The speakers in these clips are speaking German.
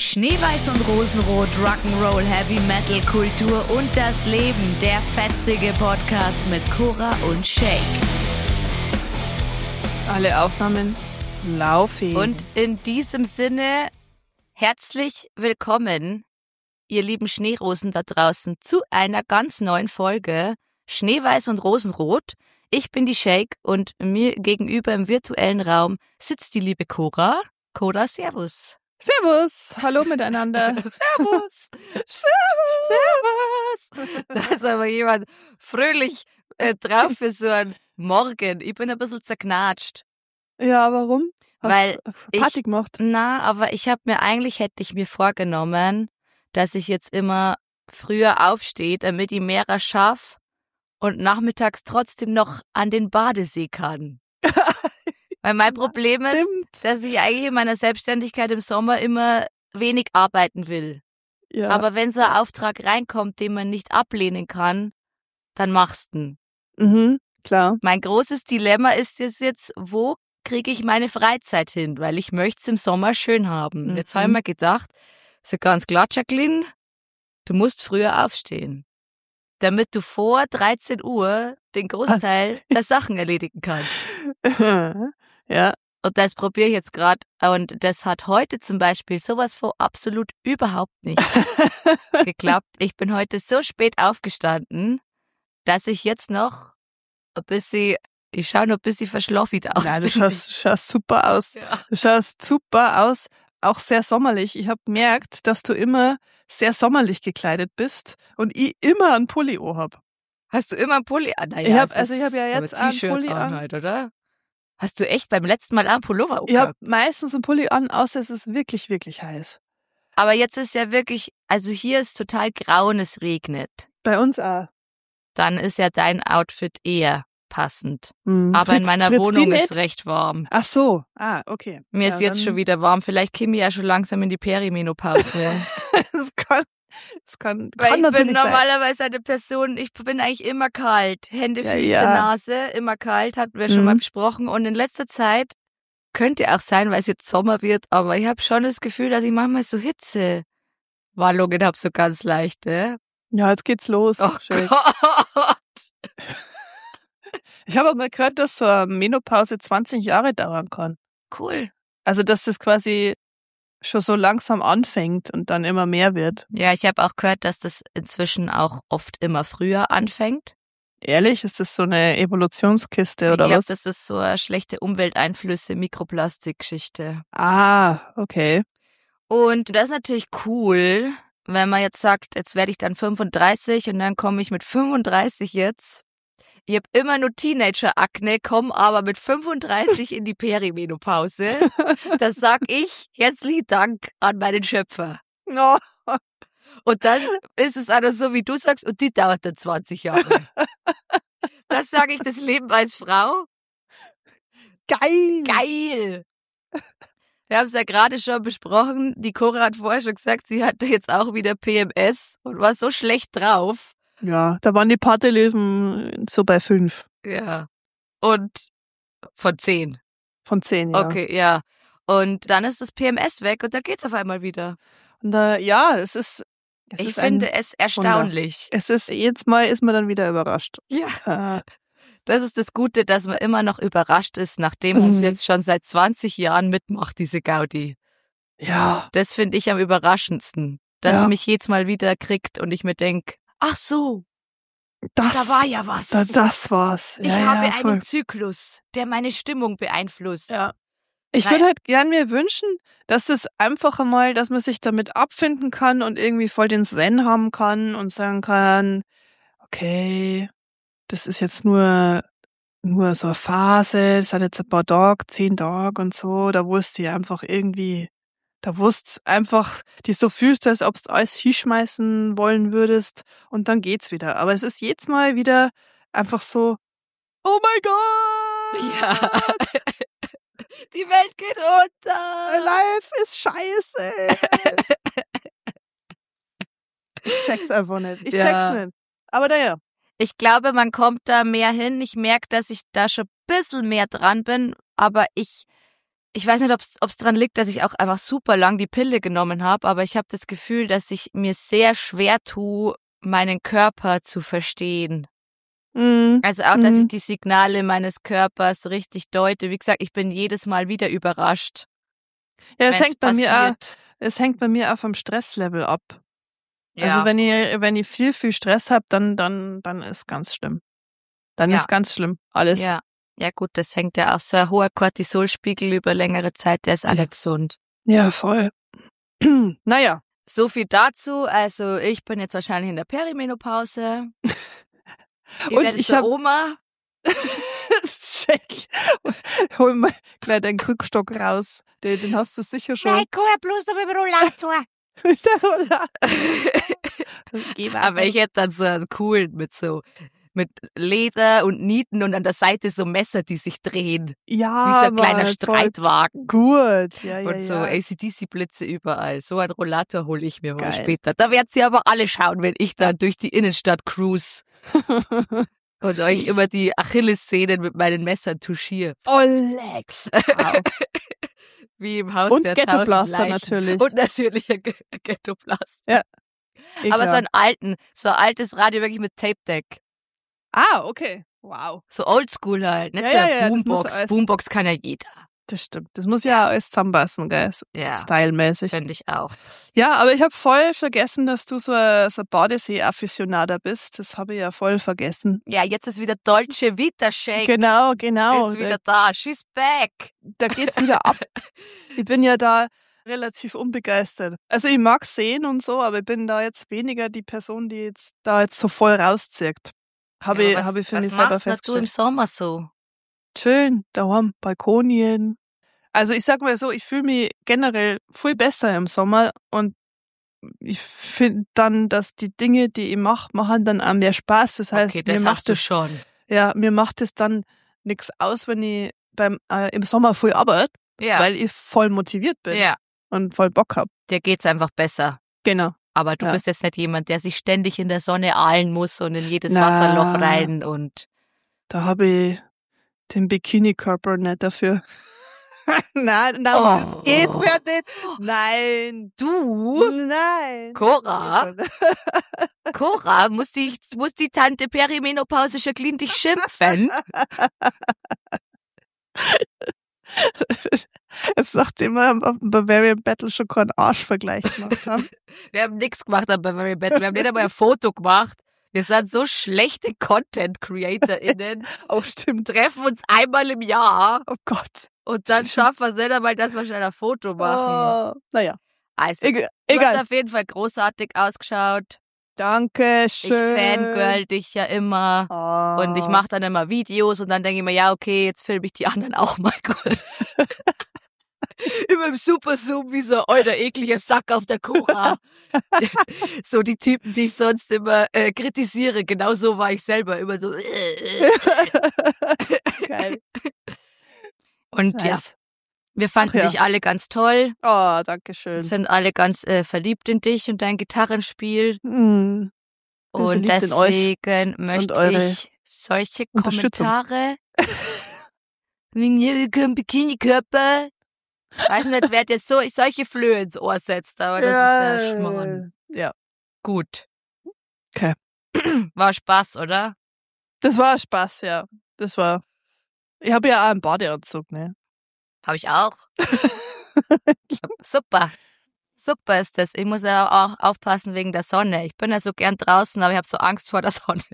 Schneeweiß und Rosenrot, Rock'n'Roll, Heavy Metal, Kultur und das Leben. Der fetzige Podcast mit Cora und Shake. Alle Aufnahmen laufen. Und in diesem Sinne, herzlich willkommen, ihr lieben Schneerosen da draußen, zu einer ganz neuen Folge Schneeweiß und Rosenrot. Ich bin die Shake und mir gegenüber im virtuellen Raum sitzt die liebe Cora. Cora, servus. Servus, hallo miteinander. Servus. Servus. Da ist aber jemand fröhlich drauf für so einen Morgen. Ich bin ein bisschen zerknatscht. Ja, warum? Weil Party gemacht? Aber hätte ich mir vorgenommen, dass ich jetzt immer früher aufstehe, damit ich mehr schaffe und nachmittags trotzdem noch an den Badesee kann. Weil mein Problem ist, dass ich eigentlich in meiner Selbstständigkeit im Sommer immer wenig arbeiten will. Ja. Aber wenn so ein Auftrag reinkommt, den man nicht ablehnen kann, dann machst du ihn. Klar. Mein großes Dilemma ist jetzt, wo kriege ich meine Freizeit hin? Weil ich möchte es im Sommer schön haben. Jetzt habe ich mir gedacht, so ganz klar, Jacqueline, du musst früher aufstehen, damit du vor 13 Uhr den Großteil der Sachen erledigen kannst. Ja. Und das probiere ich jetzt gerade. Und das hat heute zum Beispiel sowas von absolut überhaupt nicht geklappt. Ich bin heute so spät aufgestanden, dass ich jetzt noch ich schaue noch ein bisschen verschlaffig aus. Nein, du schaust super aus. Ja. Du schaust super aus, auch sehr sommerlich. Ich habe gemerkt, dass du immer sehr sommerlich gekleidet bist und ich immer einen Pulli habe. Hast du immer einen Pulli an? Naja, ich hab ja jetzt einen T-Shirt Pulli an. halt, oder? Hast du echt beim letzten Mal einen Pullover Ich habe angehabt? meistens einen Pulli an, außer es ist wirklich, wirklich heiß. Aber jetzt ist ja wirklich, also hier ist total grau und es regnet. Bei uns auch. Dann ist ja dein Outfit eher passend. Aber in meiner Wohnung ist recht warm. Ach so, okay. Mir ist jetzt schon wieder warm. Vielleicht komme ich ja schon langsam in die Perimenopause. Das kann Weil ich natürlich bin normalerweise eine Person, ich bin eigentlich immer kalt. Hände, Füße, Nase, immer kalt, hatten wir schon mal besprochen. Und in letzter Zeit könnte auch sein, weil es jetzt Sommer wird, aber ich habe schon das Gefühl, dass ich manchmal so Hitzewallungen habe, so ganz leichte. Ja, jetzt geht's los. Oh Schön. Gott. Ich habe aber gehört, dass so eine Menopause 20 Jahre dauern kann. Cool. Also, dass das quasi schon so langsam anfängt und dann immer mehr wird. Ja, ich habe auch gehört, dass das inzwischen auch oft immer früher anfängt. Ehrlich? Ist das so eine Evolutionskiste oder Ich glaube, was? das ist so eine schlechte Umwelteinflüsse, Mikroplastikgeschichte. Okay. Und das ist natürlich cool, wenn man jetzt sagt, jetzt werde ich dann 35 und dann komme ich mit 35 jetzt. Ich habe immer nur Teenager-Akne, komme aber mit 35 in die Perimenopause. Das sag ich herzlichen Dank an meinen Schöpfer. No. Und dann ist es auch so, wie du sagst, und die dauert dann 20 Jahre. Das sage ich, das Leben als Frau. Geil. Geil. Wir haben es ja gerade schon besprochen. Die Cora hat vorher schon gesagt, sie hatte jetzt auch wieder PMS und war so schlecht drauf. Ja, da waren die Partylöwen so bei 5. Ja. Und von 10. Von 10, ja. Okay, ja. Und dann ist das PMS weg und da geht's auf einmal wieder. Und es ist. Ich finde es erstaunlich. Jedes Mal ist man dann wieder überrascht. Ja. Das ist das Gute, dass man immer noch überrascht ist, nachdem man es jetzt schon seit 20 Jahren mitmacht, diese Gaudi. Ja. Das finde ich am überraschendsten, dass es mich jedes Mal wieder kriegt und ich mir denke, ach so, da war ja was. Das war's. Ich habe einen Zyklus, der meine Stimmung beeinflusst. Ja. Ich würde halt gern mir wünschen, dass das einfach einmal, dass man sich damit abfinden kann und irgendwie voll den Zen haben kann und sagen kann, okay, das ist jetzt nur so eine Phase, das sind jetzt ein paar Tage, 10 Tage und so, da wusste einfach, die so fühlst, als ob du alles hinschmeißen wollen würdest und dann geht's wieder. Aber es ist jedes Mal wieder einfach so, oh mein Gott! Ja. Die Welt geht unter! Life ist scheiße! Ich check's einfach nicht. Ich check's nicht. Aber naja. Ich glaube, man kommt da mehr hin. Ich merke, dass ich da schon ein bisschen mehr dran bin, aber ich Ich weiß nicht, ob es dran liegt, dass ich auch einfach super lang die Pille genommen habe, aber ich habe das Gefühl, dass ich mir sehr schwer tue, meinen Körper zu verstehen. Also auch, dass ich die Signale meines Körpers richtig deute. Wie gesagt, ich bin jedes Mal wieder überrascht. Ja, es hängt bei mir auch vom Stresslevel ab. Ja. Also wenn ich viel Stress habe, dann ist ganz schlimm. Dann ist ganz schlimm alles. Ja. Ja gut, das hängt ja auch so ein hoher Cortisolspiegel über längere Zeit, der ist auch nicht gesund. Ja, voll. Naja. So viel dazu. Also ich bin jetzt wahrscheinlich in der Perimenopause. Und ich habe Oma. Check. Hol mal gleich deinen Krückstock raus. Den hast du sicher schon. Nein, komm bloß mit dem Rollator. Mit der Rollator. Aber ich hätte dann so einen coolen mit Leder und Nieten und an der Seite so Messer, die sich drehen. Ja, wie so ein kleiner Streitwagen. Gut, ja. Und so AC/DC-Blitze überall. So einen Rollator hole ich mir mal Geil. später. Da werden sie aber alle schauen, wenn ich dann durch die Innenstadt cruise und euch immer die Achillessehnen mit meinen Messern touchiere. Oh, Lex. Wow. Wie im Haus und der Ghetto-Blaster 1000 Leichen. natürlich. Und natürlich ein Ghetto-Blaster. Ja. Aber so ein altes Radio wirklich mit Tape-Deck. Ah, okay. Wow. So oldschool halt, nicht so eine Boombox. Boombox kann ja jeder. Das stimmt. Das muss ja alles zusammenpassen, gell? Ja. Stylmäßig. Finde ich auch. Ja, aber ich habe voll vergessen, dass du so ein Badesee-Afficionada bist. Das habe ich ja voll vergessen. Ja, jetzt ist wieder Dolce Vita Shake. Genau. Ist wieder da. She's back. Da geht's wieder ab. Ich bin ja da relativ unbegeistert. Also ich mag sehen und so, aber ich bin da jetzt weniger die Person, die jetzt so voll rauszieht. Habe ich für mich selber festgestellt. Was machst du im Sommer so? Chillen, daheim, Balkonien. Also ich sag mal so, ich fühle mich generell viel besser im Sommer und ich finde dann, dass die Dinge, die ich mache, machen dann auch mehr Spaß. Das heißt, okay, das hast du schon. Ja, mir macht es dann nichts aus, wenn ich im Sommer viel arbeite, weil ich voll motiviert bin und voll Bock hab. Dir geht's einfach besser. Genau. Aber du bist jetzt nicht jemand, der sich ständig in der Sonne ahlen muss und in jedes Wasserloch rein und. Da habe ich den Bikini-Körper nicht dafür. Nein, Oh. geht's ja nicht. Nein. Du? Nein. Cora, muss die Tante Perimenopause Jacqueline dich schimpfen? Jetzt nachdem wir auf dem Bavarian Battle schon keinen Arschvergleich gemacht haben. Wir haben nichts gemacht am Bavarian Battle. Wir haben nicht einmal ein Foto gemacht. Wir sind so schlechte Content-CreatorInnen. Oh, stimmt. Treffen uns einmal im Jahr. Oh Gott. Und dann schaffen wir es nicht einmal, dass wir schnell ein Foto machen. Oh, naja. Also, Egal. Du hast auf jeden Fall großartig ausgeschaut. Danke schön. Ich fangirl dich ja immer. Oh. Und ich mache dann immer Videos und dann denke ich mir, ja, okay, jetzt filme ich die anderen auch mal kurz. Immer im Superzoom wie so ein ekliger Sack auf der Cora. So die Typen, die ich sonst immer kritisiere. Genau so war ich selber immer so. Geil. Und nice. ja, wir fanden dich alle ganz toll. Oh, danke schön. Sind alle ganz verliebt in dich und dein Gitarrenspiel. Und deswegen möchte ich solche Kommentare wegen mir kein Bikini-Körper. Ich weiß nicht, wer jetzt solche Flöhe ins Ohr setzt, aber das ist ja Schmarrn. Ja. Gut. Okay. War Spaß, oder? Das war Spaß, ja. Ich habe ja auch einen Badeanzug, ne? Habe ich auch. Super. Super ist das. Ich muss ja auch aufpassen wegen der Sonne. Ich bin ja so gern draußen, aber ich habe so Angst vor der Sonne.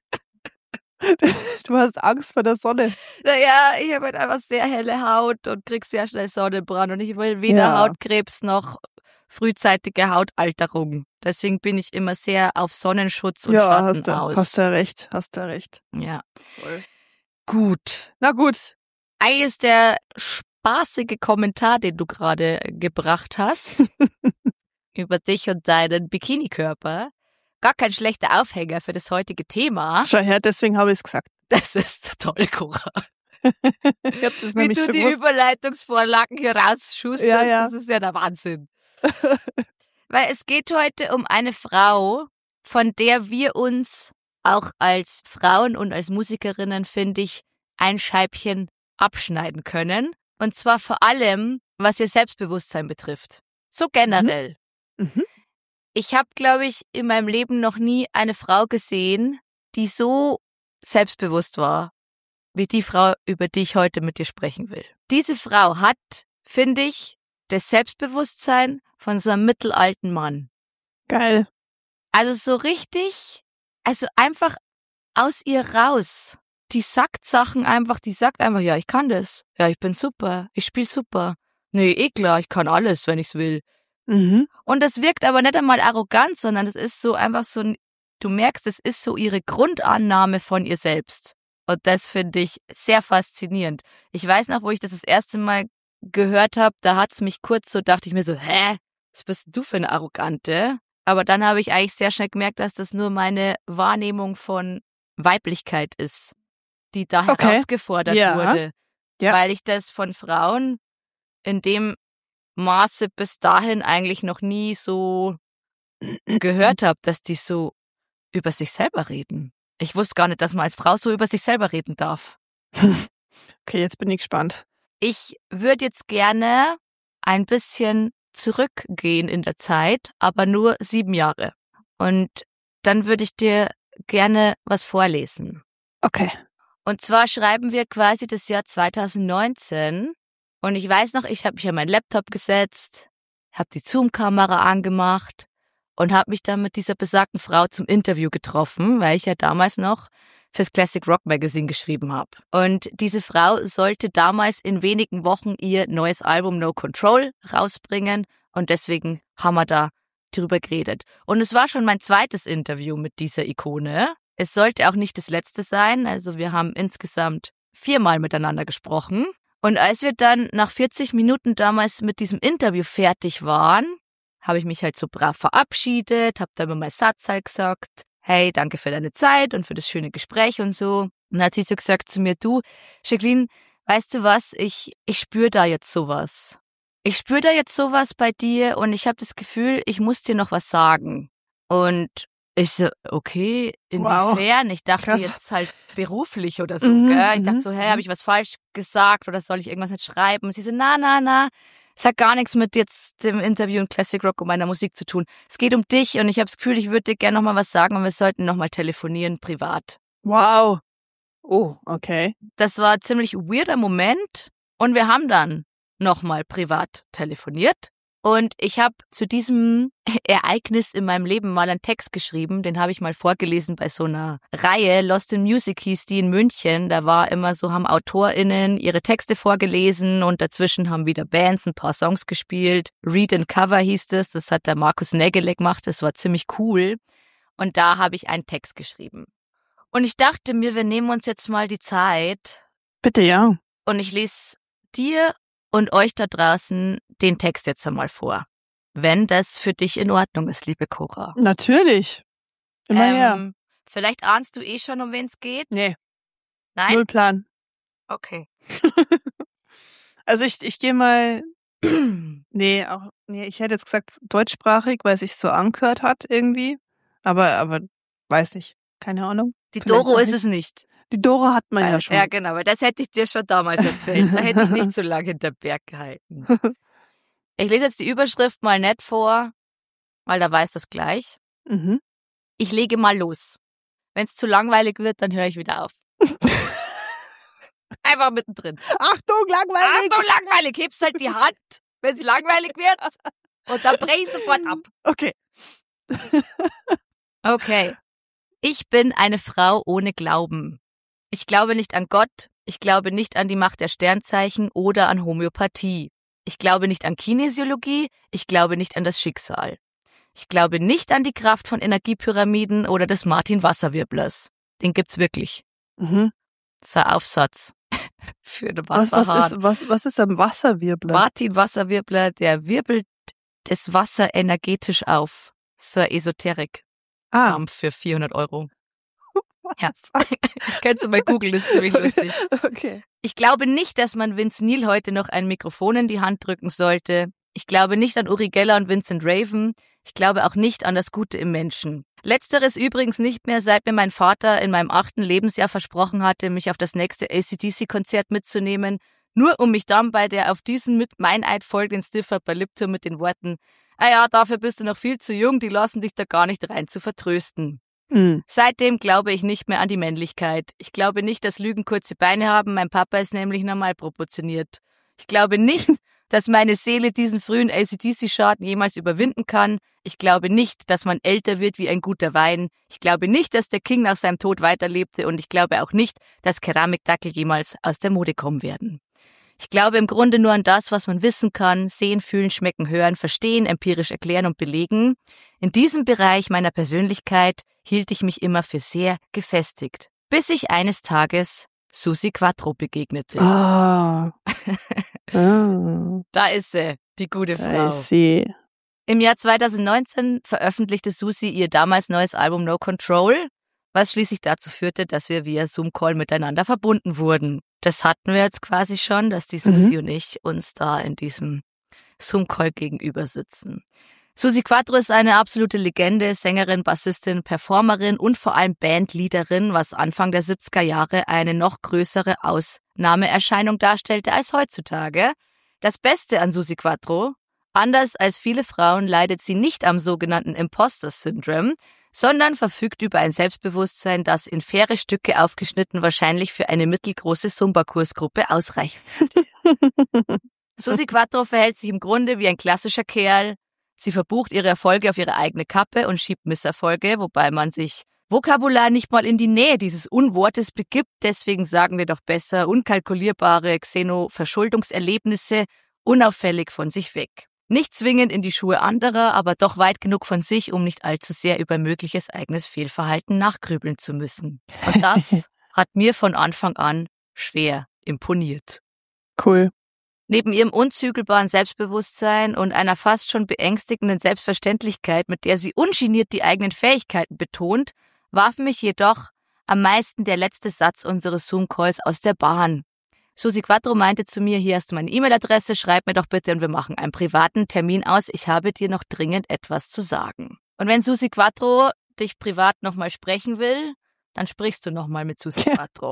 Du hast Angst vor der Sonne. Naja, ich habe halt einfach sehr helle Haut und krieg sehr schnell Sonnenbrand und ich will weder Hautkrebs noch frühzeitige Hautalterung. Deswegen bin ich immer sehr auf Sonnenschutz und Schatten aus. Hast du recht. Ja. Voll. Gut. Na gut. Eigentlich ist der spaßige Kommentar, den du gerade gebracht hast, über dich und deinen Bikinikörper, gar kein schlechter Aufhänger für das heutige Thema. Schau her, deswegen habe ich es gesagt. Das ist toll, Cora. Wie du die Überleitungsvorlagen hier rausschusterst, das ist ja der Wahnsinn. Weil es geht heute um eine Frau, von der wir uns auch als Frauen und als Musikerinnen, finde ich, ein Scheibchen abschneiden können. Und zwar vor allem, was ihr Selbstbewusstsein betrifft. So generell. Mhm. Ich habe, glaube ich, in meinem Leben noch nie eine Frau gesehen, die so selbstbewusst war, wie die Frau, über die ich heute mit dir sprechen will. Diese Frau hat, finde ich, das Selbstbewusstsein von so einem mittelalten Mann. Geil. Also so richtig, also einfach aus ihr raus. Die sagt Sachen einfach, ja, ich kann das. Ja, ich bin super, ich spiele super. Nee, klar, ich kann alles, wenn ich's will. Mhm. Und das wirkt aber nicht einmal arrogant, sondern das ist so einfach so, du merkst, es ist so ihre Grundannahme von ihr selbst. Und das finde ich sehr faszinierend. Ich weiß noch, wo ich das erste Mal gehört habe, da hat's mich kurz so, dachte ich mir so, was bist du für eine Arrogante? Aber dann habe ich eigentlich sehr schnell gemerkt, dass das nur meine Wahrnehmung von Weiblichkeit ist, die da herausgefordert wurde. Ja. Weil ich das von Frauen in dem Maße bis dahin eigentlich noch nie so gehört habe, dass die so über sich selber reden. Ich wusste gar nicht, dass man als Frau so über sich selber reden darf. Okay, jetzt bin ich gespannt. Ich würde jetzt gerne ein bisschen zurückgehen in der Zeit, aber nur 7 Jahre. Und dann würde ich dir gerne was vorlesen. Okay. Und zwar schreiben wir quasi das Jahr 2019. Und ich weiß noch, ich habe mich an meinen Laptop gesetzt, habe die Zoom-Kamera angemacht und habe mich dann mit dieser besagten Frau zum Interview getroffen, weil ich ja damals noch fürs Classic Rock Magazine geschrieben habe. Und diese Frau sollte damals in wenigen Wochen ihr neues Album No Control rausbringen und deswegen haben wir da drüber geredet. Und es war schon mein zweites Interview mit dieser Ikone. Es sollte auch nicht das letzte sein, also wir haben insgesamt 4-mal miteinander gesprochen. Und als wir dann nach 40 Minuten damals mit diesem Interview fertig waren, habe ich mich halt so brav verabschiedet, habe dann mal Satz halt gesagt, hey, danke für deine Zeit und für das schöne Gespräch und so. Und dann hat sie so gesagt zu mir, du, Jacqueline, weißt du was, ich spüre da jetzt sowas. Ich spüre da jetzt sowas bei dir und ich habe das Gefühl, ich muss dir noch was sagen. Und ich so, okay, inwiefern? Wow. Ich dachte Krass. jetzt halt beruflich oder so, gell? Ich dachte so, habe ich was falsch gesagt oder soll ich irgendwas nicht schreiben? Und sie so, na, es hat gar nichts mit jetzt dem Interview in Classic Rock und meiner Musik zu tun. Es geht um dich und ich habe das Gefühl, ich würde dir gerne noch mal was sagen und wir sollten noch mal telefonieren, privat. Wow. Oh, okay. Das war ein ziemlich weirder Moment und wir haben dann noch mal privat telefoniert. Und ich habe zu diesem Ereignis in meinem Leben mal einen Text geschrieben, den habe ich mal vorgelesen bei so einer Reihe, Lost in Music hieß die in München. Da war immer so, haben AutorInnen ihre Texte vorgelesen und dazwischen haben wieder Bands ein paar Songs gespielt. Read and Cover hieß das hat der Markus Nägele gemacht, das war ziemlich cool. Und da habe ich einen Text geschrieben. Und ich dachte mir, wir nehmen uns jetzt mal die Zeit. Bitte, ja. Und ich lese dir und euch da draußen den Text jetzt einmal vor. Wenn das für dich in Ordnung ist, liebe Cora. Natürlich. Immer her. Vielleicht ahnst du eh schon, um wen es geht? Nee. Nein? Null Plan. Okay. Also ich gehe mal, nee, ich hätte jetzt gesagt deutschsprachig, weil es sich so angehört hat irgendwie. Aber weiß nicht. Keine Ahnung. Die Vielleicht Doro auch ist nicht. es nicht. Die Dora hat man ja schon. Ja, genau, weil das hätte ich dir schon damals erzählt. Da hätte ich nicht so lange hinter Berg gehalten. Ich lese jetzt die Überschrift mal nicht vor, weil da weiß das gleich. Mhm. Ich lege mal los. Wenn es zu langweilig wird, dann höre ich wieder auf. Einfach mittendrin. Achtung, langweilig! Achtung, langweilig. Hebst halt die Hand, wenn sie langweilig wird. Und dann brech ich sofort ab. Okay. Okay. Ich bin eine Frau ohne Glauben. Ich glaube nicht an Gott. Ich glaube nicht an die Macht der Sternzeichen oder an Homöopathie. Ich glaube nicht an Kinesiologie. Ich glaube nicht an das Schicksal. Ich glaube nicht an die Kraft von Energiepyramiden oder des Martin-Wasserwirblers. Den gibt's wirklich. Mhm. Das ist ein Aufsatz für den Wasserhahn. Was ist ein Wasserwirbler? Martin-Wasserwirbler, der wirbelt das Wasser energetisch auf. So eine Esoterik. Für 400 €. Ja. Kannst du mal googeln, das ist ziemlich lustig. Okay. Ich glaube nicht, dass man Vince Neil heute noch ein Mikrofon in die Hand drücken sollte. Ich glaube nicht an Uri Geller und Vincent Raven. Ich glaube auch nicht an das Gute im Menschen. Letzteres übrigens nicht mehr, seit mir mein Vater in meinem 8. Lebensjahr versprochen hatte, mich auf das nächste AC/DC-Konzert mitzunehmen. Nur um mich dann bei der auf diesen mit Meineid folgenden Stiffer bei Lipton mit den Worten, ja, dafür bist du noch viel zu jung, die lassen dich da gar nicht rein zu vertrösten. Seitdem glaube ich nicht mehr an die Männlichkeit. Ich glaube nicht, dass Lügen kurze Beine haben. Mein Papa ist nämlich normal proportioniert. Ich glaube nicht, dass meine Seele diesen frühen AC/DC-Schaden jemals überwinden kann. Ich glaube nicht, dass man älter wird wie ein guter Wein. Ich glaube nicht, dass der King nach seinem Tod weiterlebte. Und ich glaube auch nicht, dass Keramikdackel jemals aus der Mode kommen werden. Ich glaube im Grunde nur an das, was man wissen kann, sehen, fühlen, schmecken, hören, verstehen, empirisch erklären und belegen. In diesem Bereich meiner Persönlichkeit hielt ich mich immer für sehr gefestigt, bis ich eines Tages Susi Quatro begegnete. Ah. Da ist sie, die gute Frau. Da ist sie. Im Jahr 2019 veröffentlichte Susi ihr damals neues Album No Control, was schließlich dazu führte, dass wir via Zoom-Call miteinander verbunden wurden. Das hatten wir jetzt quasi schon, dass die Susi und ich uns da in diesem Zoom-Call gegenüber sitzen. Susi Quatro ist eine absolute Legende, Sängerin, Bassistin, Performerin und vor allem Bandleaderin, was Anfang der 70er Jahre eine noch größere Ausnahmeerscheinung darstellte als heutzutage. Das Beste an Susi Quatro: anders als viele Frauen leidet sie nicht am sogenannten Imposter-Syndrom, sondern verfügt über ein Selbstbewusstsein, das in faire Stücke aufgeschnitten wahrscheinlich für eine mittelgroße Zumba-Kursgruppe ausreichen würde. Susi Quatro verhält sich im Grunde wie ein klassischer Kerl. Sie verbucht ihre Erfolge auf ihre eigene Kappe und schiebt Misserfolge, wobei man sich Vokabular nicht mal in die Nähe dieses Unwortes begibt. Deswegen sagen wir doch besser unkalkulierbare Xeno-Verschuldungserlebnisse unauffällig von sich weg. Nicht zwingend in die Schuhe anderer, aber doch weit genug von sich, um nicht allzu sehr über mögliches eigenes Fehlverhalten nachgrübeln zu müssen. Und das hat mir von Anfang an schwer imponiert. Cool. Neben ihrem unzügelbaren Selbstbewusstsein und einer fast schon beängstigenden Selbstverständlichkeit, mit der sie ungeniert die eigenen Fähigkeiten betont, warf mich jedoch am meisten der letzte Satz unseres Zoom-Calls aus der Bahn. Susi Quatro meinte zu mir, hier hast du meine E-Mail-Adresse, schreib mir doch bitte und wir machen einen privaten Termin aus. Ich habe dir noch dringend etwas zu sagen. Und wenn Susi Quatro dich privat nochmal sprechen will, dann sprichst du nochmal mit Susi Quatro.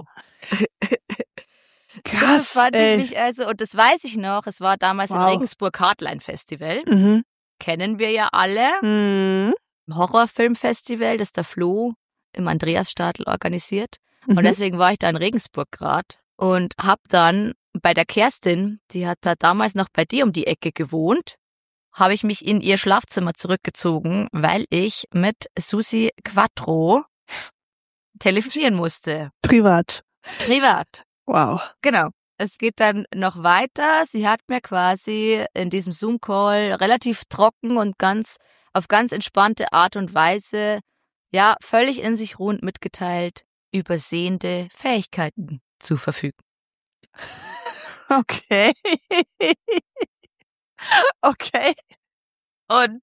Krass, so fand ich mich also, und das weiß ich noch, es war damals im Regensburg Hardline Festival. Kennen wir ja alle. Horrorfilmfestival, das der Flo im Andreasstadl organisiert. Und deswegen war ich da in Regensburg gerade und hab dann bei der Kerstin, die hat da damals noch bei dir um die Ecke gewohnt, habe ich mich in ihr Schlafzimmer zurückgezogen, weil ich mit Susi Quatro telefonieren musste. Privat. Wow. Genau. Es geht dann noch weiter. Sie hat mir quasi in diesem Zoom-Call relativ trocken und auf ganz entspannte Art und Weise, ja, völlig in sich ruhend mitgeteilt, übersehende Fähigkeiten zu verfügen. Okay. Okay. Und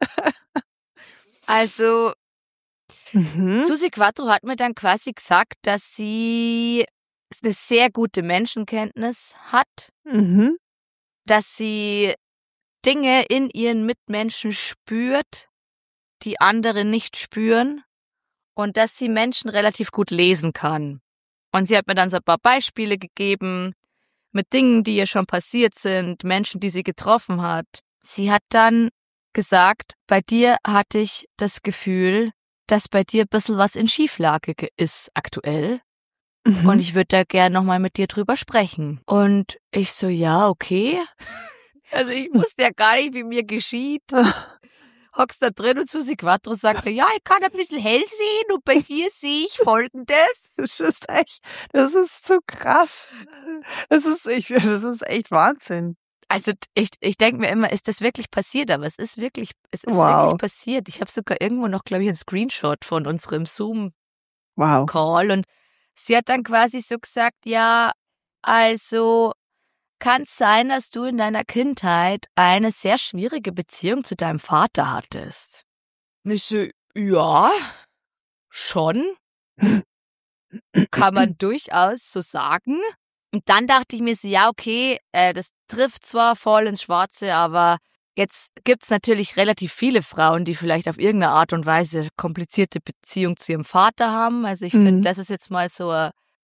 also Susi Quatro hat mir dann quasi gesagt, dass sie eine sehr gute Menschenkenntnis hat, dass sie Dinge in ihren Mitmenschen spürt, die andere nicht spüren, und dass sie Menschen relativ gut lesen kann. Und sie hat mir dann so ein paar Beispiele gegeben mit Dingen, die ihr schon passiert sind, Menschen, die sie getroffen hat. Sie hat dann gesagt, bei dir hatte ich das Gefühl, dass bei dir ein bisschen was in Schieflage ist aktuell. Und ich würde da gern nochmal mit dir drüber sprechen. Und ich so, ja, okay. Also ich wusste ja gar nicht, wie mir geschieht. Hockst da drin und Susi Quatro sagte, ja, ich kann ein bisschen hell sehen und bei dir sehe ich Folgendes. Das ist so krass. Das ist echt Wahnsinn. Also ich denke mir immer, ist das wirklich passiert? Aber es ist wirklich passiert. Ich habe sogar irgendwo noch, glaube ich, einen Screenshot von unserem Zoom-Call und sie hat dann quasi so gesagt, ja, also kann es sein, dass du in deiner Kindheit eine sehr schwierige Beziehung zu deinem Vater hattest? Und ich so, ja, schon. Kann man durchaus so sagen. Und dann dachte ich mir so, ja, okay, das trifft zwar voll ins Schwarze, aber jetzt gibt's natürlich relativ viele Frauen, die vielleicht auf irgendeine Art und Weise komplizierte Beziehung zu ihrem Vater haben. Also ich finde, das ist jetzt mal so ein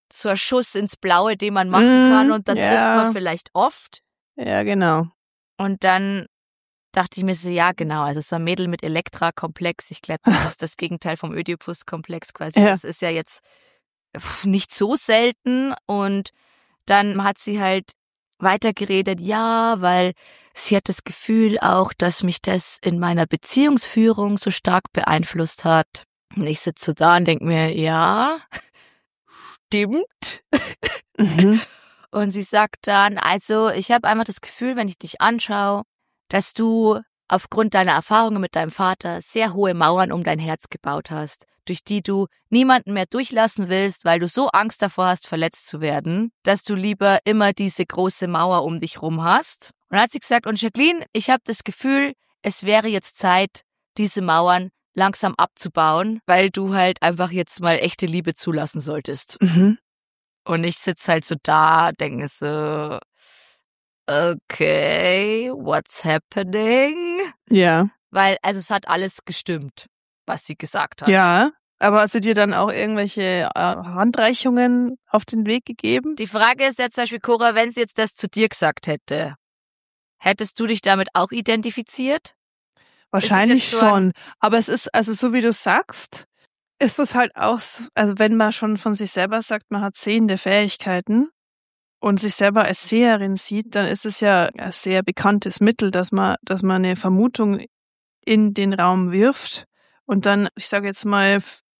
so ein Schuss ins Blaue, den man machen kann und da trifft man vielleicht oft. Ja, genau. Und dann dachte ich mir so, ja genau, also so ein Mädel mit Elektra-Komplex, ich glaube, das ist das Gegenteil vom Ödipus-Komplex quasi. Ja. Das ist ja jetzt nicht so selten und dann hat sie halt weitergeredet, ja, weil sie hat das Gefühl auch, dass mich das in meiner Beziehungsführung so stark beeinflusst hat. Und ich sitze so da und denke mir, ja, stimmt. Mhm. Und sie sagt dann, also ich habe einfach das Gefühl, wenn ich dich anschaue, dass du aufgrund deiner Erfahrungen mit deinem Vater sehr hohe Mauern um dein Herz gebaut hast, durch die du niemanden mehr durchlassen willst, weil du so Angst davor hast, verletzt zu werden, dass du lieber immer diese große Mauer um dich rum hast. Und dann hat sie gesagt, und Jacqueline, ich habe das Gefühl, es wäre jetzt Zeit, diese Mauern langsam abzubauen, weil du halt einfach jetzt mal echte Liebe zulassen solltest. Mhm. Und ich sitze halt so da, denke so, okay, what's happening? Ja. Weil, also es hat alles gestimmt, was sie gesagt hat. Ja, aber hat sie dir dann auch irgendwelche Handreichungen auf den Weg gegeben? Die Frage ist jetzt zum Beispiel, Cora, wenn sie jetzt das zu dir gesagt hätte, hättest du dich damit auch identifiziert? Wahrscheinlich schon. Aber es ist, also so wie du sagst, ist es halt auch, also wenn man schon von sich selber sagt, man hat sehende Fähigkeiten und sich selber als Seherin sieht, dann ist es ja ein sehr bekanntes Mittel, dass man eine Vermutung in den Raum wirft und dann, ich sage jetzt mal,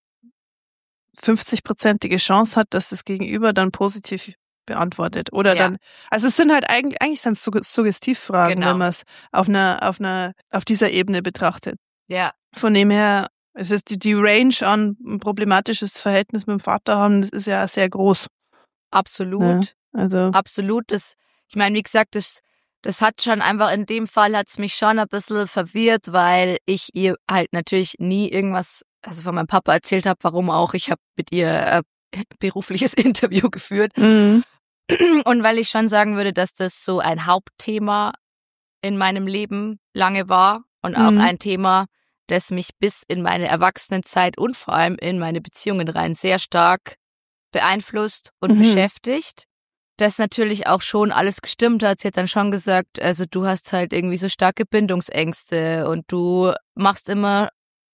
50-prozentige Chance hat, dass das Gegenüber dann positiv beantwortet. Oder dann, also es sind halt eigentlich sind es Suggestivfragen, genau, wenn man es auf dieser Ebene betrachtet. Ja. Von dem her, es ist die Range an ein problematisches Verhältnis mit dem Vater haben, das ist ja sehr groß. Absolut. Ja, also. Absolut. Ich meine, wie gesagt, das hat schon einfach, in dem Fall hat es mich schon ein bisschen verwirrt, weil ich ihr halt natürlich nie irgendwas, also von meinem Papa erzählt habe, warum auch. Ich habe mit ihr berufliches Interview geführt. Mhm. Und weil ich schon sagen würde, dass das so ein Hauptthema in meinem Leben lange war und auch ein Thema, das mich bis in meine Erwachsenenzeit und vor allem in meine Beziehungen rein sehr stark beeinflusst und beschäftigt. Das natürlich auch schon alles gestimmt hat. Sie hat dann schon gesagt, also du hast halt irgendwie so starke Bindungsängste und du machst immer,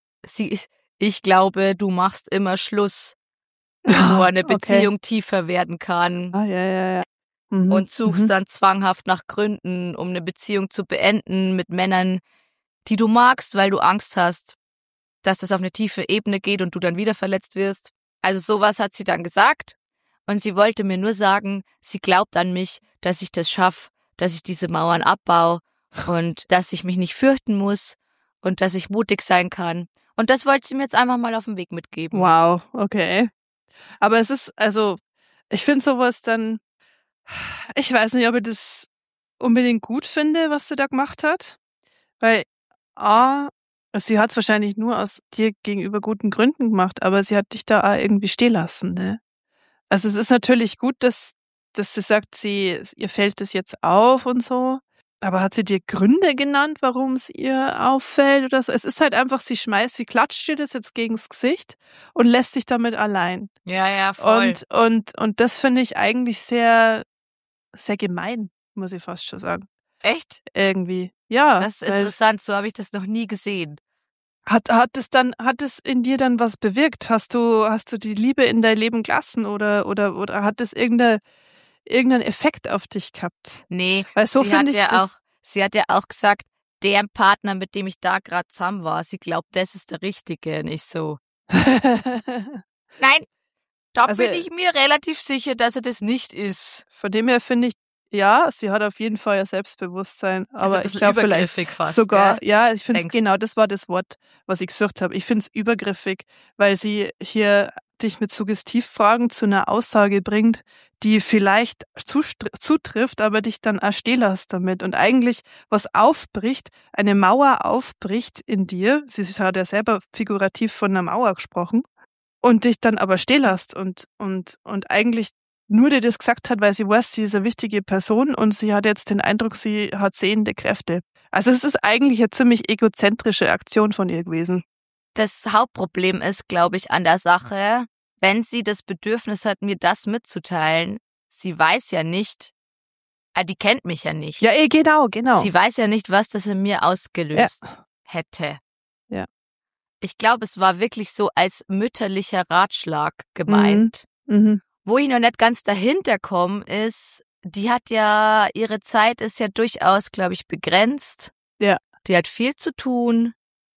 ich glaube, du machst immer Schluss, bevor eine Beziehung tiefer werden kann. Ah, ja. Und suchst dann zwanghaft nach Gründen, um eine Beziehung zu beenden mit Männern, die du magst, weil du Angst hast, dass das auf eine tiefe Ebene geht und du dann wieder verletzt wirst. Also sowas hat sie dann gesagt. Und sie wollte mir nur sagen, sie glaubt an mich, dass ich das schaffe, dass ich diese Mauern abbaue und dass ich mich nicht fürchten muss und dass ich mutig sein kann. Und das wollte sie mir jetzt einfach mal auf den Weg mitgeben. Wow, okay. Aber es ist, also, ich finde sowas dann, ich weiß nicht, ob ich das unbedingt gut finde, was sie da gemacht hat. Weil, sie hat es wahrscheinlich nur aus dir gegenüber guten Gründen gemacht, aber sie hat dich da auch irgendwie stehen lassen, ne? Also es ist natürlich gut, dass sie sagt, ihr fällt das jetzt auf und so. Aber hat sie dir Gründe genannt, warum es ihr auffällt oder so? Es ist halt einfach, sie klatscht dir das jetzt gegens Gesicht und lässt sich damit allein. Ja, voll. Und das finde ich eigentlich sehr, sehr gemein, muss ich fast schon sagen. Echt? Irgendwie. Ja. Das ist interessant, so habe ich das noch nie gesehen. Hat es in dir dann was bewirkt? Hast du die Liebe in dein Leben gelassen oder hat es irgendeinen Effekt auf dich gehabt? Nee, weil so finde ich das. Sie hat ja auch gesagt, der Partner, mit dem ich da gerade zusammen war, sie glaubt, das ist der Richtige, nicht so. Nein, da bin ich mir relativ sicher, dass er das nicht ist. Von dem her finde ich, ja, sie hat auf jeden Fall ja Selbstbewusstsein, aber ich glaube vielleicht fast, sogar, gell? ja, ich finde genau, das war das Wort, was ich gesucht habe. Ich finde es übergriffig, weil sie hier dich mit Suggestivfragen zu einer Aussage bringt, die vielleicht zutrifft, aber dich dann auch stehen lässt damit und eigentlich was aufbricht, eine Mauer aufbricht in dir. Sie hat ja selber figurativ von einer Mauer gesprochen und dich dann aber stehen lässt und eigentlich nur dir das gesagt hat, weil sie weiß, sie ist eine wichtige Person und sie hat jetzt den Eindruck, sie hat sehende Kräfte. Also es ist eigentlich eine ziemlich egozentrische Aktion von ihr gewesen. Das Hauptproblem ist, glaube ich, an der Sache, wenn sie das Bedürfnis hat, mir das mitzuteilen, sie weiß ja nicht, die kennt mich ja nicht. Ja, genau. Sie weiß ja nicht, was das in mir ausgelöst hätte. Ja. Ich glaube, es war wirklich so als mütterlicher Ratschlag gemeint. Mhm. Wo ich noch nicht ganz dahinter komme, ist, ihre Zeit ist ja durchaus, glaube ich, begrenzt. Ja. Die hat viel zu tun.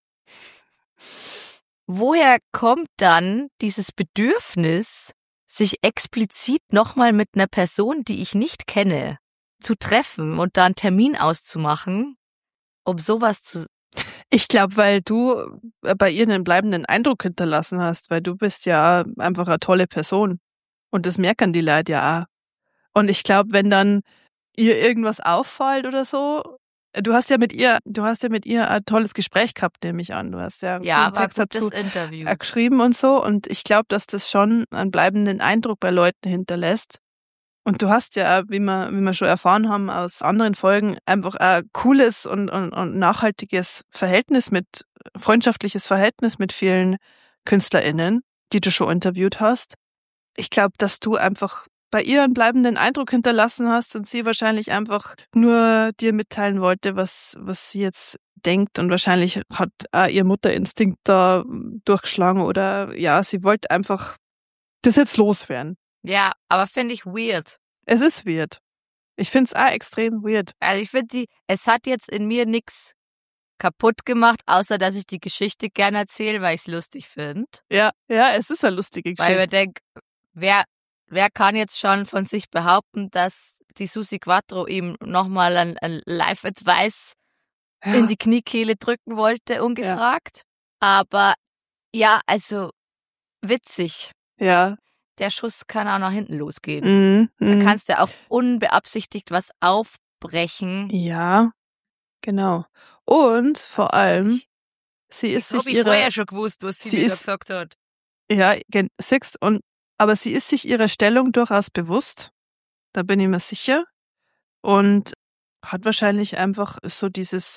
Woher kommt dann dieses Bedürfnis, sich explizit nochmal mit einer Person, die ich nicht kenne, zu treffen und da einen Termin auszumachen, um sowas zu... Ich glaube, weil du bei ihr einen bleibenden Eindruck hinterlassen hast, weil du bist ja einfach eine tolle Person. Und das merken die Leute ja auch. Und ich glaube, wenn dann ihr irgendwas auffällt oder so, du hast ja mit ihr ein tolles Gespräch gehabt, nehme ich an. Du hast ja einen Text dazu Interview geschrieben und so. Und ich glaube, dass das schon einen bleibenden Eindruck bei Leuten hinterlässt. Und du hast ja, wie wir schon erfahren haben aus anderen Folgen, einfach ein cooles und nachhaltiges freundschaftliches Verhältnis mit vielen KünstlerInnen, die du schon interviewt hast. Ich glaube, dass du einfach bei ihr einen bleibenden Eindruck hinterlassen hast und sie wahrscheinlich einfach nur dir mitteilen wollte, was sie jetzt denkt, und wahrscheinlich hat auch ihr Mutterinstinkt da durchgeschlagen, oder ja, sie wollte einfach das jetzt loswerden. Ja, aber finde ich weird. Es ist weird. Ich finde es auch extrem weird. Also ich finde, es hat jetzt in mir nichts kaputt gemacht, außer dass ich die Geschichte gerne erzähle, weil ich es lustig finde. Ja, es ist eine lustige Geschichte. Weil ich denke, wer kann jetzt schon von sich behaupten, dass die Susi Quatro ihm nochmal ein Live-Advice in die Kniekehle drücken wollte, ungefragt. Ja. Aber ja, also witzig. Ja. Der Schuss kann auch nach hinten losgehen. Da kannst du auch unbeabsichtigt was aufbrechen. Ja, genau. Und vor allem, sie ist sich ihrer... vorher schon gewusst, was sie wieder gesagt hat. Ja, aber sie ist sich ihrer Stellung durchaus bewusst. Da bin ich mir sicher. Und hat wahrscheinlich einfach so dieses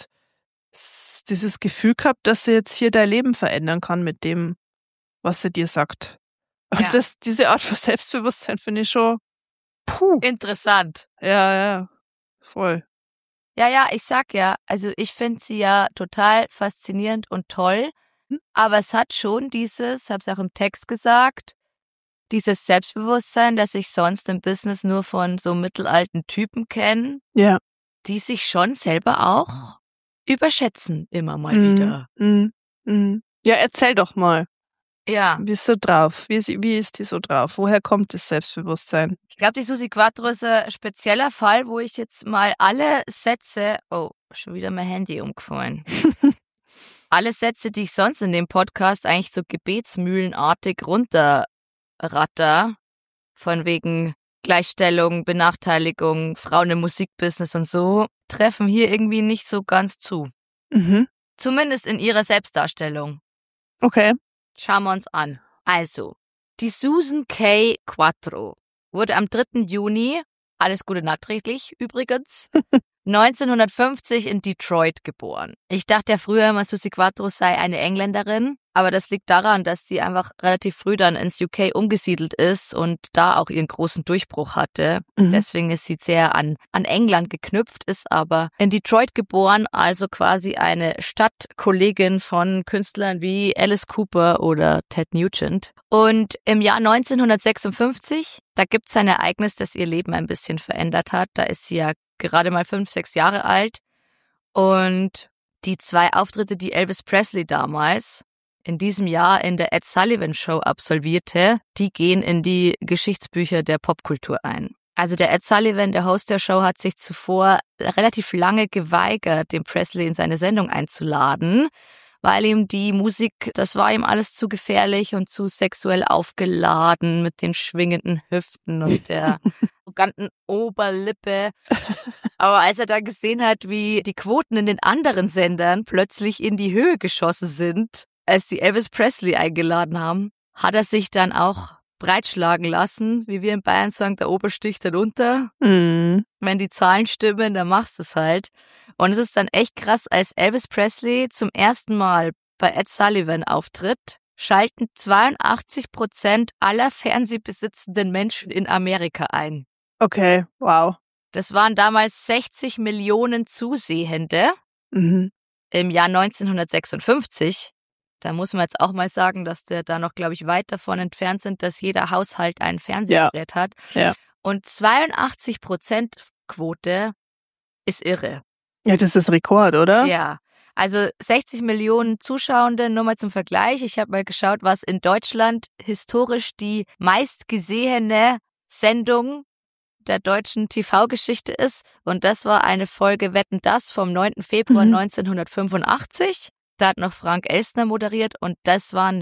Gefühl gehabt, dass sie jetzt hier dein Leben verändern kann mit dem, was sie dir sagt. Und diese Art von Selbstbewusstsein finde ich schon interessant. Ja, voll. Ja, ich sag ja, also ich finde sie ja total faszinierend und toll, aber es hat schon dieses, hab's auch im Text gesagt, dieses Selbstbewusstsein, das ich sonst im Business nur von so mittelalten Typen kenne, die sich schon selber auch überschätzen, immer mal wieder. Ja, erzähl doch mal. Ja. Wie ist so drauf? Wie ist die so drauf? Woher kommt das Selbstbewusstsein? Ich glaube, die Susi Quatro ist ein spezieller Fall, wo ich jetzt mal alle Sätze... Oh, schon wieder mein Handy umgefallen. Alle Sätze, die ich sonst in dem Podcast eigentlich so gebetsmühlenartig runterratter, von wegen Gleichstellung, Benachteiligung, Frauen im Musikbusiness und so, treffen hier irgendwie nicht so ganz zu. Zumindest in ihrer Selbstdarstellung. Okay. Schauen wir uns an. Also, die Susan K. Quatro wurde am 3. Juni, alles Gute nachträglich übrigens, 1950 in Detroit geboren. Ich dachte ja früher immer, Susi Quatro sei eine Engländerin, aber das liegt daran, dass sie einfach relativ früh dann ins UK umgesiedelt ist und da auch ihren großen Durchbruch hatte. Deswegen ist sie sehr an England geknüpft, ist aber in Detroit geboren, also quasi eine Stadtkollegin von Künstlern wie Alice Cooper oder Ted Nugent. Und im Jahr 1956, da gibt's ein Ereignis, das ihr Leben ein bisschen verändert hat. Da ist sie ja gerade mal 5, 6 Jahre alt. Und die 2 Auftritte, die Elvis Presley damals in diesem Jahr in der Ed Sullivan Show absolvierte, die gehen in die Geschichtsbücher der Popkultur ein. Also der Ed Sullivan, der Host der Show, hat sich zuvor relativ lange geweigert, den Presley in seine Sendung einzuladen, weil ihm die Musik, das war ihm alles zu gefährlich und zu sexuell aufgeladen mit den schwingenden Hüften und der arroganten Oberlippe. Aber als er da gesehen hat, wie die Quoten in den anderen Sendern plötzlich in die Höhe geschossen sind, als die Elvis Presley eingeladen haben, hat er sich dann auch breitschlagen lassen, wie wir in Bayern sagen, der Ober sticht dann unter. Wenn die Zahlen stimmen, dann machst du es halt. Und es ist dann echt krass, als Elvis Presley zum ersten Mal bei Ed Sullivan auftritt, schalten 82% aller fernsehbesitzenden Menschen in Amerika ein. Okay, wow. Das waren damals 60 Millionen Zusehende. Mhm. Im Jahr 1956. Da muss man jetzt auch mal sagen, dass der da noch, glaube ich, weit davon entfernt sind, dass jeder Haushalt ein Fernsehgerät hat. Ja. Und 82% Quote ist irre. Ja, das ist Rekord, oder? Ja. Also 60 Millionen Zuschauende, nur mal zum Vergleich. Ich habe mal geschaut, was in Deutschland historisch die meistgesehene Sendung der deutschen TV-Geschichte ist. Und das war eine Folge Wetten, dass vom 9. Februar 1985. Da hat noch Frank Elstner moderiert und das waren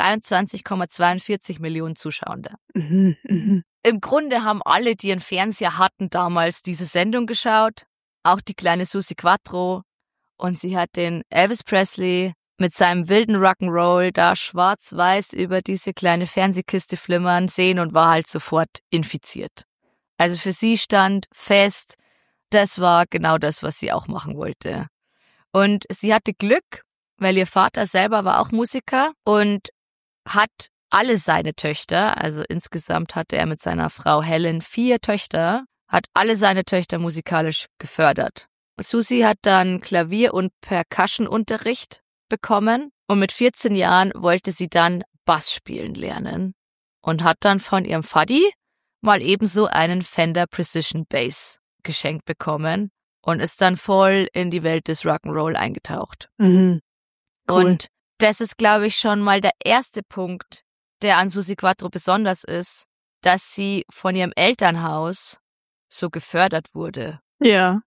23,42 Millionen Zuschauende. Im Grunde haben alle, die einen Fernseher hatten, damals diese Sendung geschaut. Auch die kleine Susi Quattro. Und sie hat den Elvis Presley mit seinem wilden Rock'n'Roll da schwarz-weiß über diese kleine Fernsehkiste flimmern sehen und war halt sofort infiziert. Also für sie stand fest, das war genau das, was sie auch machen wollte. Und sie hatte Glück, weil ihr Vater selber war auch Musiker und hat alle seine Töchter, also insgesamt hatte er mit seiner Frau Helen 4 Töchter, hat alle seine Töchter musikalisch gefördert. Susi hat dann Klavier- und Percussion-Unterricht bekommen und mit 14 Jahren wollte sie dann Bass spielen lernen und hat dann von ihrem Vati mal ebenso einen Fender Precision Bass geschenkt bekommen und ist dann voll in die Welt des Rock'n'Roll eingetaucht. Cool. Und das ist, glaube ich, schon mal der erste Punkt, der an Susi Quattro besonders ist, dass sie von ihrem Elternhaus so gefördert wurde. Ja.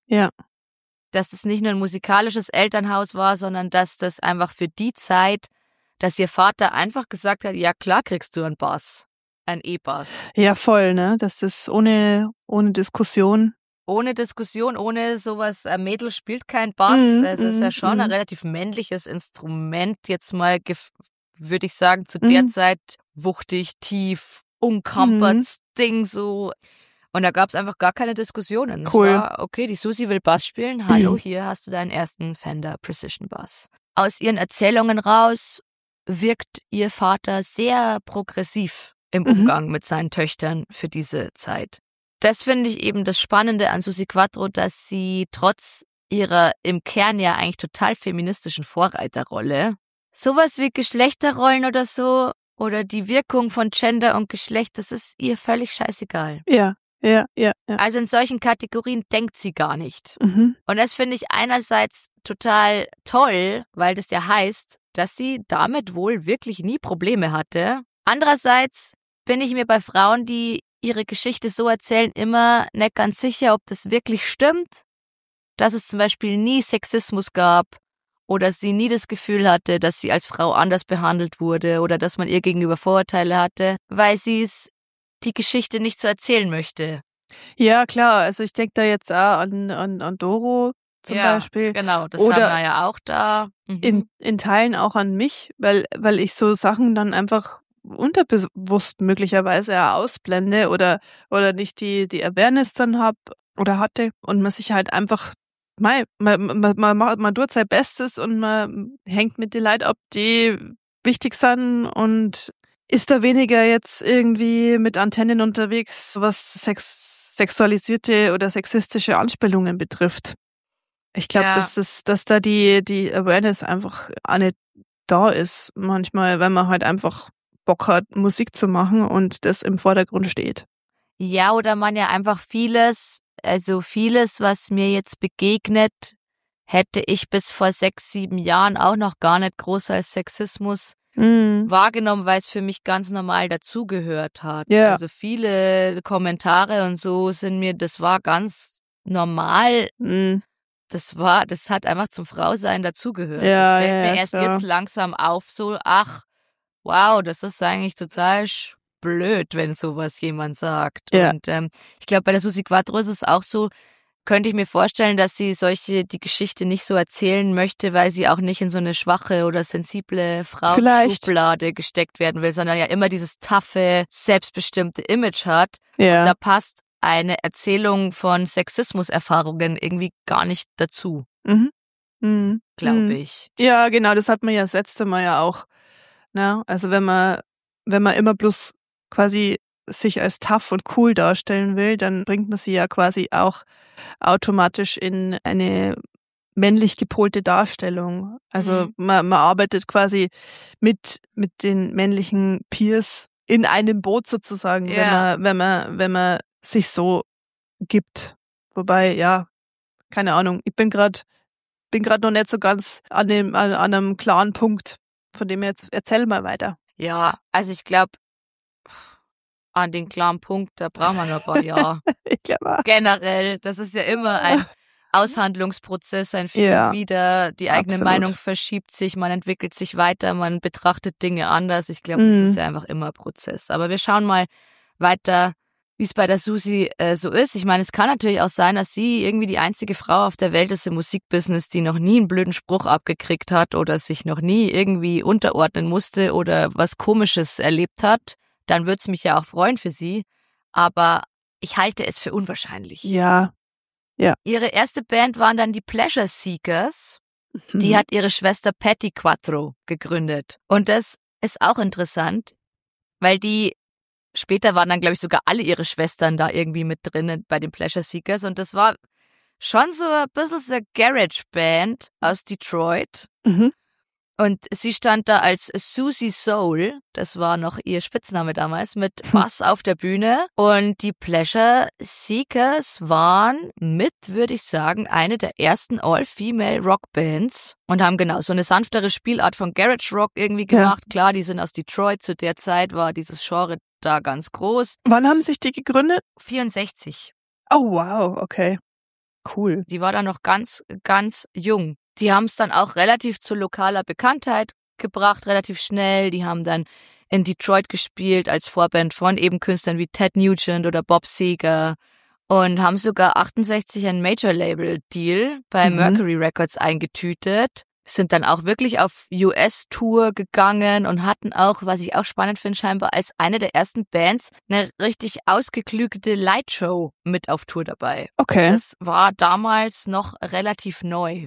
Dass es nicht nur ein musikalisches Elternhaus war, sondern dass das einfach für die Zeit, dass ihr Vater einfach gesagt hat, ja klar kriegst du einen Bass, einen E-Bass. Ja, voll, ne? Das ist ohne Diskussion. Ohne Diskussion, ohne sowas, ein Mädel spielt kein Bass. Es ist ja schon ein relativ männliches Instrument, jetzt mal, würde ich sagen, zu der Zeit wuchtig, tief, unkampert, Ding so. Und da gab es einfach gar keine Diskussionen. Cool. Es war, okay, die Susi will Bass spielen. Hallo, hier hast du deinen ersten Fender Precision Bass. Aus ihren Erzählungen raus wirkt ihr Vater sehr progressiv im Umgang mit seinen Töchtern für diese Zeit. Das finde ich eben das Spannende an Susi Quattro, dass sie trotz ihrer im Kern ja eigentlich total feministischen Vorreiterrolle sowas wie Geschlechterrollen oder so oder die Wirkung von Gender und Geschlecht, das ist ihr völlig scheißegal. Ja. Also in solchen Kategorien denkt sie gar nicht. Mhm. Und das finde ich einerseits total toll, weil das ja heißt, dass sie damit wohl wirklich nie Probleme hatte. Andererseits bin ich mir bei Frauen, die ihre Geschichte so erzählen, immer nicht ganz sicher, ob das wirklich stimmt, dass es zum Beispiel nie Sexismus gab oder sie nie das Gefühl hatte, dass sie als Frau anders behandelt wurde oder dass man ihr gegenüber Vorurteile hatte, weil sie es die Geschichte nicht so erzählen möchte. Ja, klar. Also ich denke da jetzt auch an Doro zum Beispiel. Genau, das oder haben wir ja auch da. In Teilen auch an mich, weil ich so Sachen dann einfach unterbewusst möglicherweise ja ausblende oder nicht die Awareness dann hab oder hatte und man sich halt einfach man tut sein Bestes und man hängt mit den Leuten ab, die wichtig sind und ist da weniger jetzt irgendwie mit Antennen unterwegs, was sexualisierte oder sexistische Anspielungen betrifft. Ich glaube, dass da die Awareness einfach auch nicht da ist manchmal, wenn man halt einfach Bock hat, Musik zu machen und das im Vordergrund steht. Ja, oder man ja einfach vieles, was mir jetzt begegnet, hätte ich bis vor 6, 7 Jahren auch noch gar nicht groß als Sexismus wahrgenommen, weil es für mich ganz normal dazugehört hat. Ja. Also viele Kommentare und so das war ganz normal. Das hat einfach zum Frausein dazugehört. Ja, das fällt mir erst klar. jetzt langsam auf, so, ach, wow, das ist eigentlich total blöd, wenn sowas jemand sagt. Ja. Und ich glaube, bei der Susi Quattro ist es auch so, könnte ich mir vorstellen, dass sie die Geschichte nicht so erzählen möchte, weil sie auch nicht in so eine schwache oder sensible Frau-Schublade gesteckt werden will, sondern ja immer dieses taffe, selbstbestimmte Image hat. Ja. Und da passt eine Erzählung von Sexismuserfahrungen irgendwie gar nicht dazu, glaube ich. Ja, genau, das hat man ja das letzte Mal ja auch Ne? Also wenn man immer bloß quasi sich als tough und cool darstellen will, dann bringt man sie ja quasi auch automatisch in eine männlich gepolte Darstellung. Also man arbeitet quasi mit den männlichen Peers in einem Boot sozusagen, Ja. wenn man sich so gibt. Wobei, ja, keine Ahnung, ich bin gerade noch nicht so ganz an einem klaren Punkt. Von dem jetzt erzähl mal weiter. Ja, also ich glaube, an den klaren Punkt, da braucht man noch ein paar Jahre. Ich glaube auch. Generell, das ist ja immer ein Aushandlungsprozess, ein Für Ja, und Wider, die eigene absolut. Meinung verschiebt sich, man entwickelt sich weiter, man betrachtet Dinge anders. Ich glaube, das ist ja einfach immer ein Prozess. Aber wir schauen mal weiter, wie es bei der Susi so ist. Ich meine, es kann natürlich auch sein, dass sie irgendwie die einzige Frau auf der Welt ist im Musikbusiness, die noch nie einen blöden Spruch abgekriegt hat oder sich noch nie irgendwie unterordnen musste oder was Komisches erlebt hat. Dann würde es mich ja auch freuen für sie. Aber ich halte es für unwahrscheinlich. Ja. Ihre erste Band waren dann die Pleasure Seekers. Die hat ihre Schwester Patti Quattro gegründet. Und das ist auch interessant, weil später waren dann, glaube ich, sogar alle ihre Schwestern da irgendwie mit drin bei den Pleasure Seekers. Und das war schon so ein bisschen so eine Garage-Band aus Detroit. Mhm. Und sie stand da als Susie Soul, das war noch ihr Spitzname damals, mit Bass auf der Bühne. Und die Pleasure Seekers waren würde ich sagen, eine der ersten All-Female Rockbands und haben genau so eine sanftere Spielart von Garage Rock irgendwie gemacht. Ja. Klar, die sind aus Detroit. Zu der Zeit war dieses Genre da ganz groß. Wann haben sich die gegründet? 64. Oh, wow, okay. Cool. Die war da noch ganz, ganz jung. Die haben es dann auch relativ zu lokaler Bekanntheit gebracht, relativ schnell. Die haben dann in Detroit gespielt als Vorband von eben Künstlern wie Ted Nugent oder Bob Seger und haben sogar 68 einen Major-Label-Deal bei Mercury Records eingetütet. Sind dann auch wirklich auf US-Tour gegangen und hatten auch, was ich auch spannend finde, scheinbar als eine der ersten Bands eine richtig ausgeklügelte Lightshow mit auf Tour dabei. Okay. Das war damals noch relativ neu.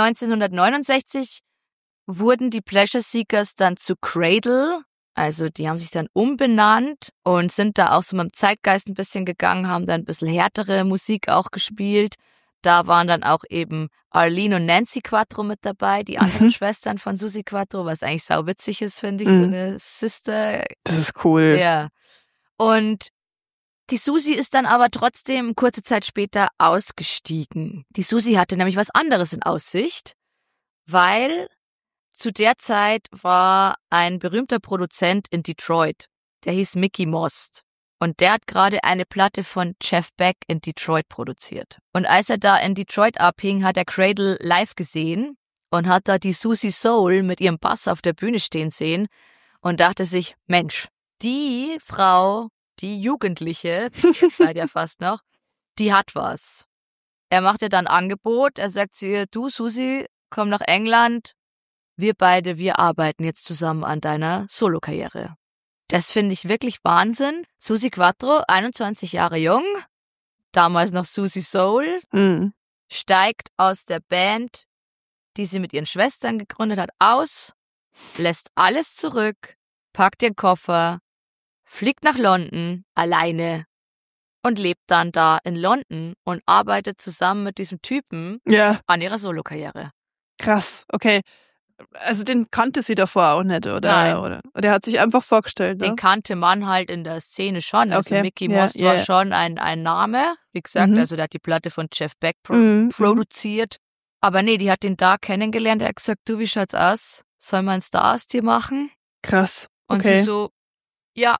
1969 wurden die Pleasure Seekers dann zu Cradle, also die haben sich dann umbenannt und sind da auch so mit dem Zeitgeist ein bisschen gegangen, haben dann ein bisschen härtere Musik auch gespielt. Da waren dann auch eben Arlene und Nancy Quattro mit dabei, die anderen Schwestern von Susi Quattro, was eigentlich sauwitzig ist, finde ich, so eine Sister. Das ist cool. Ja. Und die Susi ist dann aber trotzdem kurze Zeit später ausgestiegen. Die Susi hatte nämlich was anderes in Aussicht, weil zu der Zeit war ein berühmter Produzent in Detroit, der hieß Mickey Most. Und der hat gerade eine Platte von Jeff Beck in Detroit produziert. Und als er da in Detroit abhing, hat er Cradle live gesehen und hat da die Susie Soul mit ihrem Bass auf der Bühne stehen sehen und dachte sich, Mensch, die Frau, die Jugendliche, die seid ja fast noch, die hat was. Er macht ihr dann ein Angebot, er sagt zu ihr, du Susi, komm nach England, wir arbeiten jetzt zusammen an deiner Solokarriere. Das finde ich wirklich Wahnsinn. Susi Quattro, 21 Jahre jung, damals noch Susie Soul, steigt aus der Band, die sie mit ihren Schwestern gegründet hat, aus, lässt alles zurück, packt ihren Koffer, fliegt nach London alleine und lebt dann da in London und arbeitet zusammen mit diesem Typen an ihrer Solokarriere. Krass, okay. Also den kannte sie davor auch nicht, oder? Nein. Oder der hat sich einfach vorgestellt, ne? Den kannte man halt in der Szene schon. Also Okay. Mickey Most war schon ein Name. Wie gesagt, also der hat die Platte von Jeff Beck produziert. Aber nee, die hat ihn da kennengelernt. Er hat gesagt, du, wie schaut's aus? Soll man ein Star aus dir machen? Krass, okay. Und sie so, ja.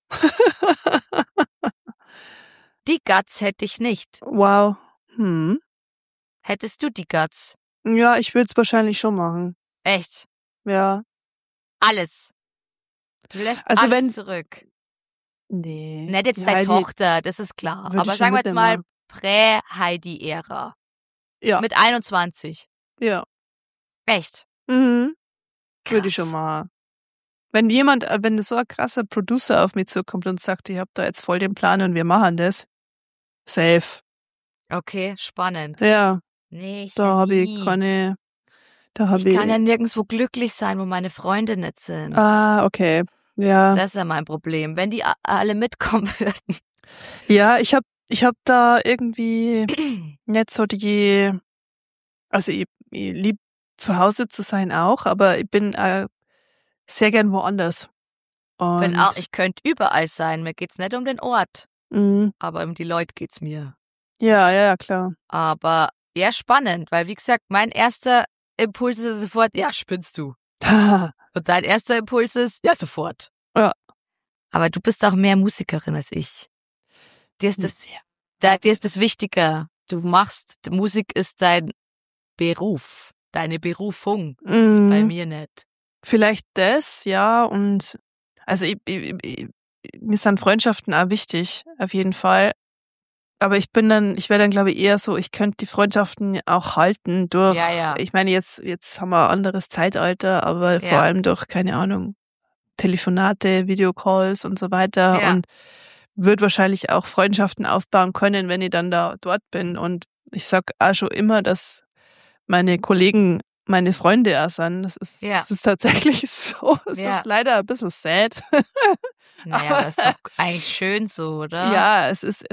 Die Guts hätte ich nicht. Wow. Hättest du die Guts? Ja, ich würde es wahrscheinlich schon machen. Echt? Ja. Alles. Du lässt Also alles zurück. Nee. Nicht jetzt deine Tochter, das ist klar. Aber sagen wir jetzt mal Prä-Heidi-Ära. Ja. Mit 21. Ja. Echt? Würde ich schon mal. Wenn so ein krasser Producer auf mich zukommt und sagt, ich hab da jetzt voll den Plan und wir machen das. Safe. Okay, spannend. Ja. Nee, da habe ich keine Da Ich habe kann ja nirgendwo glücklich sein, wo meine Freunde nicht sind. okay. Ja. Das ist ja mein Problem. Wenn die alle mitkommen würden. Ja, ich hab da irgendwie nicht so also ich lieb zu Hause zu sein auch, aber ich bin sehr gern woanders. Und Ich könnte überall sein. Mir geht's nicht um den Ort, mh, aber um die Leute geht's mir. ja, klar. Aber ja, spannend, weil wie gesagt, mein erster Impuls ist sofort, ja, spinnst du. Und dein erster Impuls ist, ja, sofort. Ja. Aber du bist auch mehr Musikerin als ich. Dir ist das wichtiger. Musik ist dein Beruf, deine Berufung. Das ist bei mir nicht. Vielleicht das, ja, und also mir sind Freundschaften auch wichtig, auf jeden Fall. Aber ich wäre dann, glaube ich, eher so, ich könnte die Freundschaften auch halten durch, Ja. ich meine, jetzt haben wir ein anderes Zeitalter, aber vor allem durch, keine Ahnung, Telefonate, Videocalls und so weiter und würde wahrscheinlich auch Freundschaften aufbauen können, wenn ich dann dort bin. Und ich sag auch schon immer, dass meine Kollegen meine Freunde auch sind. Das ist tatsächlich so. Es ist leider ein bisschen sad. Naja, das ist doch eigentlich schön so, oder? Ja, es ist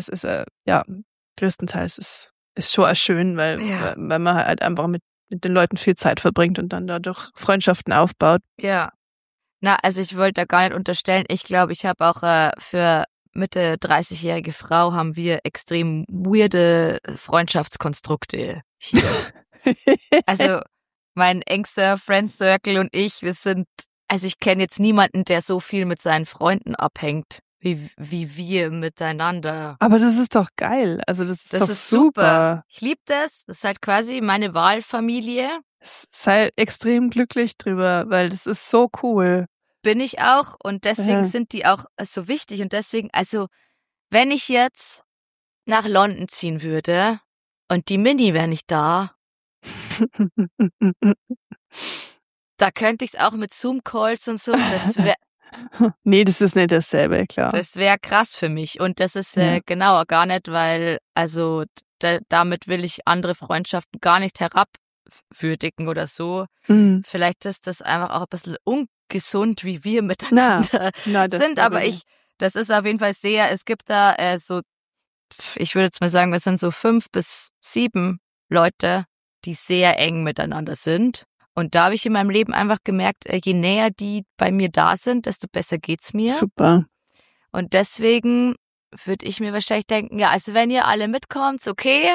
größtenteils ist schon auch schön, weil man halt einfach mit den Leuten viel Zeit verbringt und dann dadurch Freundschaften aufbaut. Ja. Na, also ich wollte da gar nicht unterstellen. Ich glaube, ich habe auch für Mitte 30-jährige Frau haben wir extrem weirde Freundschaftskonstrukte hier. Also mein engster Friend Circle und ich, ich kenne jetzt niemanden, der so viel mit seinen Freunden abhängt, wie wir miteinander. Aber das ist doch geil. Also das ist doch super. Ich liebe das. Das ist halt quasi meine Wahlfamilie. Sei extrem glücklich drüber, weil das ist so cool. Bin ich auch und deswegen sind die auch so wichtig und deswegen, also wenn ich jetzt nach London ziehen würde und die Mini wäre nicht da, da könnte ich es auch mit Zoom-Calls und so, nee, das ist nicht dasselbe, klar. Das wäre krass für mich und das ist genauer gar nicht, weil, also damit will ich andere Freundschaften gar nicht herabwürdigen oder so. Vielleicht ist das einfach auch ein bisschen ungesund, wie wir miteinander sind, aber das ist auf jeden Fall es gibt da ich würde jetzt mal sagen, wir sind so 5 bis 7 Leute, die sehr eng miteinander sind. Und da habe ich in meinem Leben einfach gemerkt, je näher die bei mir da sind, desto besser geht's mir. Super. Und deswegen würde ich mir wahrscheinlich denken, ja, also wenn ihr alle mitkommt, okay.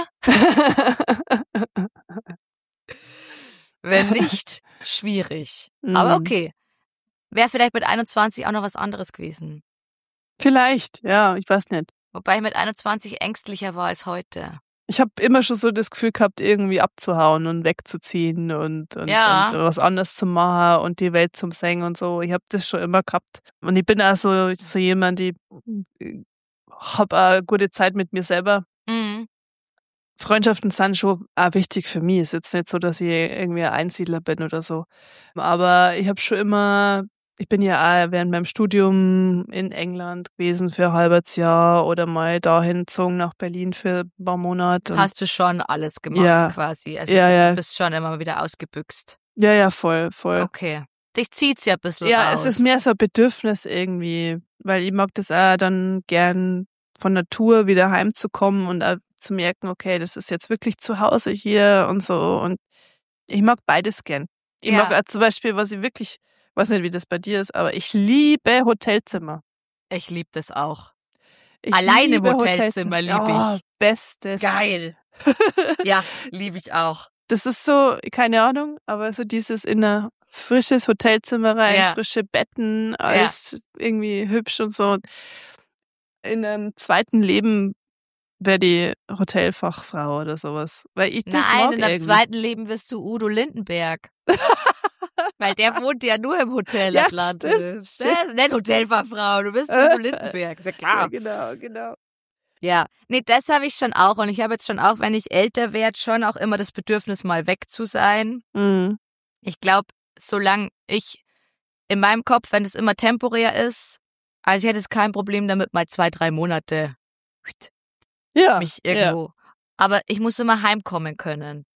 Wenn nicht, schwierig. Aber okay. Wäre vielleicht mit 21 auch noch was anderes gewesen. Vielleicht, ja, ich weiß nicht. Wobei ich mit 21 ängstlicher war als heute. Ich habe immer schon so das Gefühl gehabt, irgendwie abzuhauen und wegzuziehen und was anderes zu machen und die Welt zum Singen und so. Ich habe das schon immer gehabt. Und ich bin auch so jemand, ich habe eine gute Zeit mit mir selber. Freundschaften sind schon auch wichtig für mich. Es ist jetzt nicht so, dass ich irgendwie ein Einsiedler bin oder so. Aber ich habe schon immer, ich bin ja auch während meinem Studium in England gewesen für ein halbes Jahr oder mal dahin gezogen nach Berlin für ein paar Monate. Hast du schon alles gemacht quasi? Also du bist schon immer wieder ausgebüxt. Ja, voll. Okay. Dich zieht's ja ein bisschen Ja, raus. es ist mehr so ein Bedürfnis irgendwie, weil ich mag das auch dann gern von Natur wieder heimzukommen und auch zu merken, okay, das ist jetzt wirklich zu Hause hier und so. Und ich mag beides gern. Ich mag auch zum Beispiel, was ich wirklich, weiß nicht, wie das bei dir ist, aber ich liebe Hotelzimmer. Ich liebe das auch. Alleine im Hotelzimmer liebe ich. Bestes. Geil. Ja, liebe ich auch. Das ist so, keine Ahnung, aber so dieses in ein frisches Hotelzimmer rein, frische Betten, alles irgendwie hübsch und so. In einem zweiten Leben wäre die Hotelfachfrau oder sowas. Weil ich das mag in einem zweiten Leben wirst du Udo Lindenberg. Weil der wohnt ja nur im Hotel Atlantis. Der ist nicht Hotelfachfrau, du bist Udo Lindenberg, ist ja klar. Ja, genau. Ja, nee, das habe ich schon auch und ich habe jetzt schon auch, wenn ich älter werde, schon auch immer das Bedürfnis, mal weg zu sein. Ich glaube, solange ich in meinem Kopf, wenn es immer temporär ist, also ich hätte jetzt kein Problem damit, mal 2, 3 Monate mich irgendwo. Aber ich muss immer heimkommen können.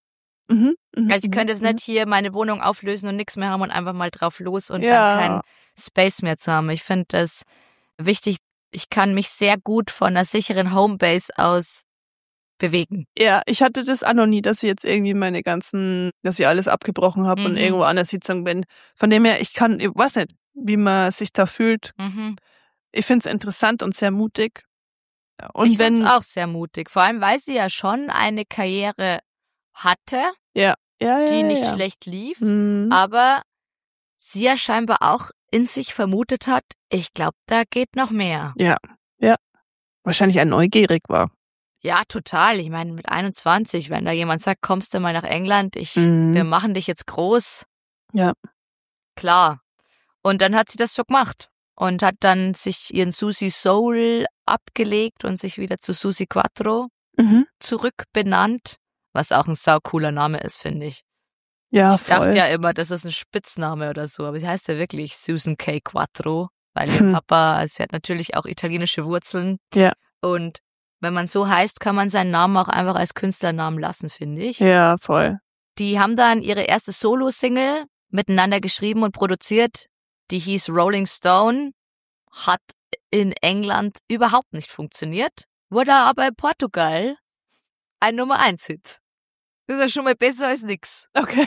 Also ich könnte jetzt nicht hier meine Wohnung auflösen und nichts mehr haben und einfach mal drauf los und dann keinen Space mehr zu haben. Ich finde das wichtig. Ich kann mich sehr gut von einer sicheren Homebase aus bewegen. Ja, ich hatte das auch noch nie, dass ich jetzt irgendwie dass ich alles abgebrochen habe und irgendwo anders Sitzung bin. Von dem her, ich weiß nicht, wie man sich da fühlt. Ich finde es interessant und sehr mutig. Und ich finde es auch sehr mutig, vor allem, weil sie ja schon eine Karriere hatte, die nicht schlecht lief, aber sie ja scheinbar auch in sich vermutet hat, ich glaube, da geht noch mehr. Ja. Wahrscheinlich ein neugierig war. Ja, total. Ich meine, mit 21, wenn da jemand sagt, kommst du mal nach England, wir machen dich jetzt groß. Ja. Klar. Und dann hat sie das so gemacht und hat dann sich ihren Susie Soul abgelegt und sich wieder zu Suzi Quatro zurückbenannt, was auch ein saucooler Name ist, finde ich. Ja, ich dachte ja immer, das ist ein Spitzname oder so, aber sie heißt ja wirklich Susan K. Quattro, weil ihr Papa, sie hat natürlich auch italienische Wurzeln. Ja. Und wenn man so heißt, kann man seinen Namen auch einfach als Künstlernamen lassen, finde ich. Ja, voll. Die haben dann ihre erste Solo-Single miteinander geschrieben und produziert. Die hieß Rolling Stone, hat in England überhaupt nicht funktioniert, wurde aber in Portugal ein Nummer-1-Hit. Das ist ja schon mal besser als nix. Okay.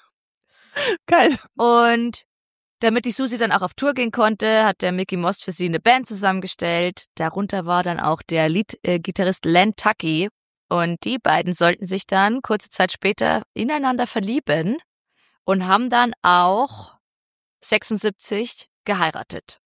Geil. Und damit die Susi dann auch auf Tour gehen konnte, hat der Mickey Most für sie eine Band zusammengestellt. Darunter war dann auch der Lead-Gitarrist Len Tucky. Und die beiden sollten sich dann kurze Zeit später ineinander verlieben und haben dann auch 76 geheiratet.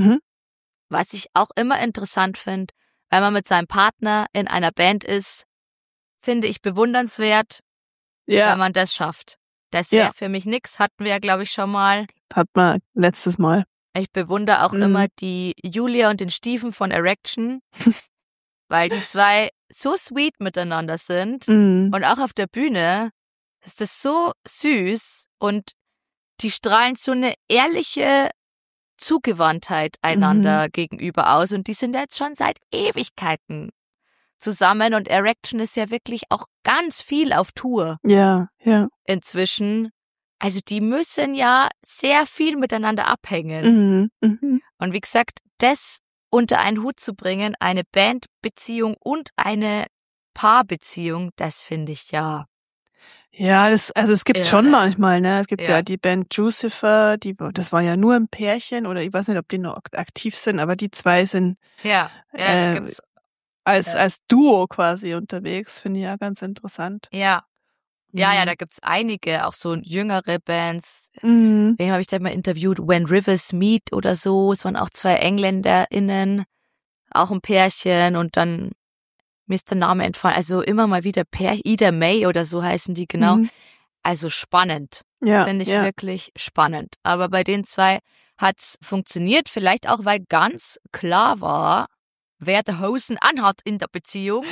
Was ich auch immer interessant finde, weil man mit seinem Partner in einer Band ist, finde ich bewundernswert, wenn man das schafft. Das wäre für mich nix, hatten wir ja, glaube ich, schon mal. Hat man letztes Mal. Ich bewundere auch immer die Julia und den Steven von Erection, weil die zwei so sweet miteinander sind und auch auf der Bühne ist das so süß und die strahlen so eine ehrliche Zugewandtheit einander gegenüber aus und die sind jetzt schon seit Ewigkeiten zusammen und Erection ist ja wirklich auch ganz viel auf Tour. Ja. Inzwischen. Also die müssen ja sehr viel miteinander abhängen. Und wie gesagt, das unter einen Hut zu bringen, eine Bandbeziehung und eine Paarbeziehung, das finde ich ja. Ja, es gibt schon manchmal, ne? Es gibt ja die Band Jucifer, das war ja nur ein Pärchen oder ich weiß nicht, ob die noch aktiv sind, aber die zwei sind das gibt's. Als Duo quasi unterwegs, finde ich ja ganz interessant. Ja, da gibt's einige, auch so jüngere Bands. Wen habe ich da mal interviewt? When Rivers Meet oder so. Es waren auch zwei EngländerInnen, auch ein Pärchen und dann mir ist der Name entfallen. Also immer mal wieder Ida May oder so heißen die genau. Also spannend. Ja, finde ich wirklich spannend. Aber bei den zwei hat's funktioniert, vielleicht auch, weil ganz klar war, wer die Hosen anhat in der Beziehung.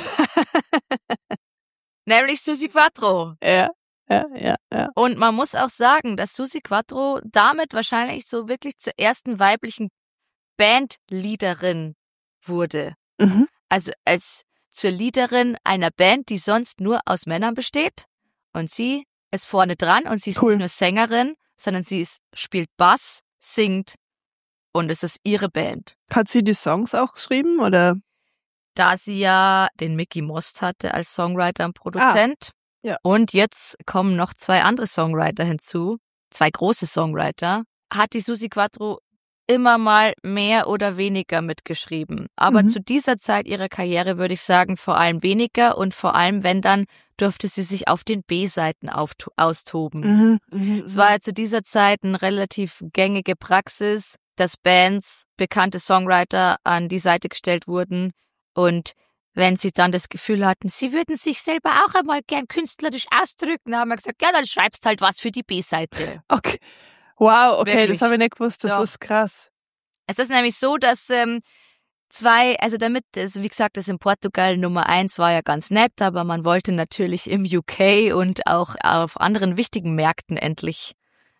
Nämlich Suzi Quatro. Ja. Und man muss auch sagen, dass Suzi Quatro damit wahrscheinlich so wirklich zur ersten weiblichen Bandleaderin wurde. Also als zur Leaderin einer Band, die sonst nur aus Männern besteht. Und sie ist vorne dran und sie ist nicht nur Sängerin, sondern sie spielt Bass, singt und es ist ihre Band. Hat sie die Songs auch geschrieben, oder? Da sie ja den Mickey Most hatte als Songwriter und Produzent. Und jetzt kommen noch zwei andere Songwriter hinzu, zwei große Songwriter, hat die Suzi Quatro immer mal mehr oder weniger mitgeschrieben. Aber zu dieser Zeit ihrer Karriere würde ich sagen, vor allem weniger und vor allem, wenn dann, durfte sie sich auf den B-Seiten austoben. Es war ja zu dieser Zeit eine relativ gängige Praxis, dass Bands, bekannte Songwriter an die Seite gestellt wurden und wenn sie dann das Gefühl hatten, sie würden sich selber auch einmal gern künstlerisch ausdrücken, haben wir gesagt, ja, dann schreibst halt was für die B-Seite. Okay. Wow, okay, Wirklich. Das habe ich nicht gewusst, das ist krass. Es ist nämlich so, dass wie gesagt, das in Portugal Nummer 1 war ja ganz nett, aber man wollte natürlich im UK und auch auf anderen wichtigen Märkten endlich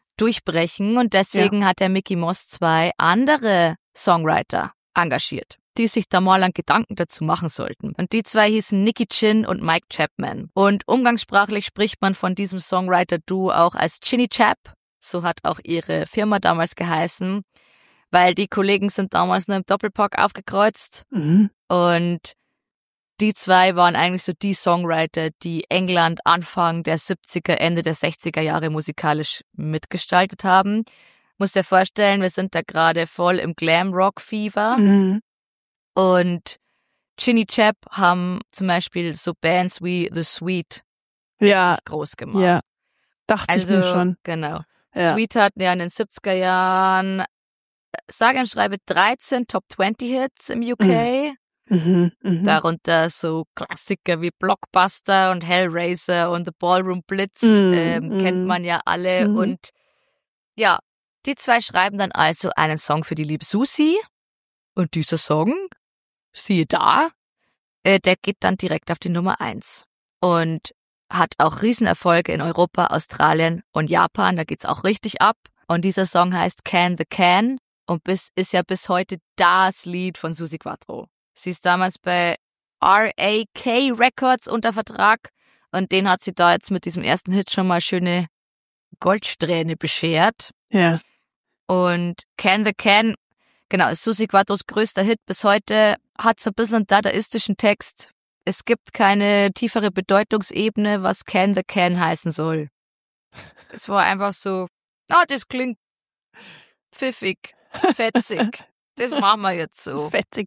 durchbrechen und deswegen hat der Mickey Most 2 andere Songwriter engagiert. die sich da mal einen Gedanken dazu machen sollten. Und die zwei hießen Nicky Chin und Mike Chapman. Und umgangssprachlich spricht man von diesem Songwriter-Duo auch als Chinny Chap. So hat auch ihre Firma damals geheißen, weil die Kollegen sind damals nur im Doppelpack aufgekreuzt. Und die zwei waren eigentlich so die Songwriter, die England Anfang der 70er, Ende der 60er Jahre musikalisch mitgestaltet haben. Musst dir vorstellen, wir sind da gerade voll im Glam-Rock-Fever. Und Chinny Chap haben zum Beispiel so Bands wie The Sweet groß gemacht. Ja, dachte ich mir schon. Genau. Ja. Sweet hatten ja in den 70er Jahren, sage und schreibe, 13 Top-20-Hits im UK. Darunter so Klassiker wie Blockbuster und Hellraiser und The Ballroom Blitz kennt man ja alle. Und ja, die zwei schreiben dann also einen Song für die liebe Susi. Und dieser Song, siehe da, der geht dann direkt auf die Nummer 1. Und hat auch Riesenerfolge in Europa, Australien und Japan. Da geht's auch richtig ab. Und dieser Song heißt Can the Can und ist ja bis heute das Lied von Suzi Quatro. Sie ist damals bei RAK Records unter Vertrag und den hat sie da jetzt mit diesem ersten Hit schon mal schöne Goldsträhne beschert. Ja. Und Can the Can, genau, ist Suzi Quatros größter Hit bis heute, hat so ein bisschen einen dadaistischen Text. Es gibt keine tiefere Bedeutungsebene, was Can the Can heißen soll. Es war einfach so, das klingt pfiffig, fetzig. Das machen wir jetzt so. Das ist fetzig.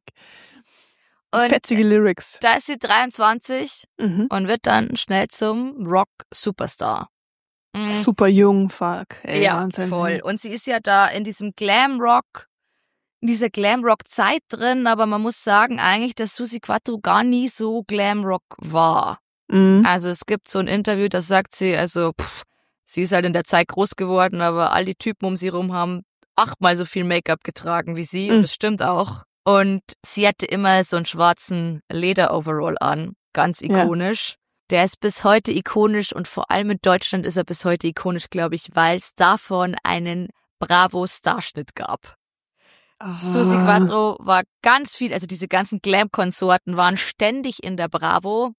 Und fetzige Lyrics. Da ist sie 23 und wird dann schnell zum Rock-Superstar. Super jung, fuck. Ey, ja, Wahnsinn. voll. Und sie ist ja da in diesem Glam-Rock, in dieser Glam-Rock-Zeit drin, aber man muss sagen eigentlich, dass Suzi Quatro gar nie so Glam-Rock war. Also es gibt so ein Interview, da sagt sie, also sie ist halt in der Zeit groß geworden, aber all die Typen um sie rum haben 8-mal so viel Make-up getragen wie sie und das stimmt auch. Und sie hatte immer so einen schwarzen Leder-Overall an, ganz ikonisch. Ja. Der ist bis heute ikonisch und vor allem in Deutschland ist er bis heute ikonisch, glaube ich, weil es davon einen Bravo-Starschnitt gab. Suzi Quatro war ganz viel, also diese ganzen Glam-Konsorten waren ständig in der Bravo.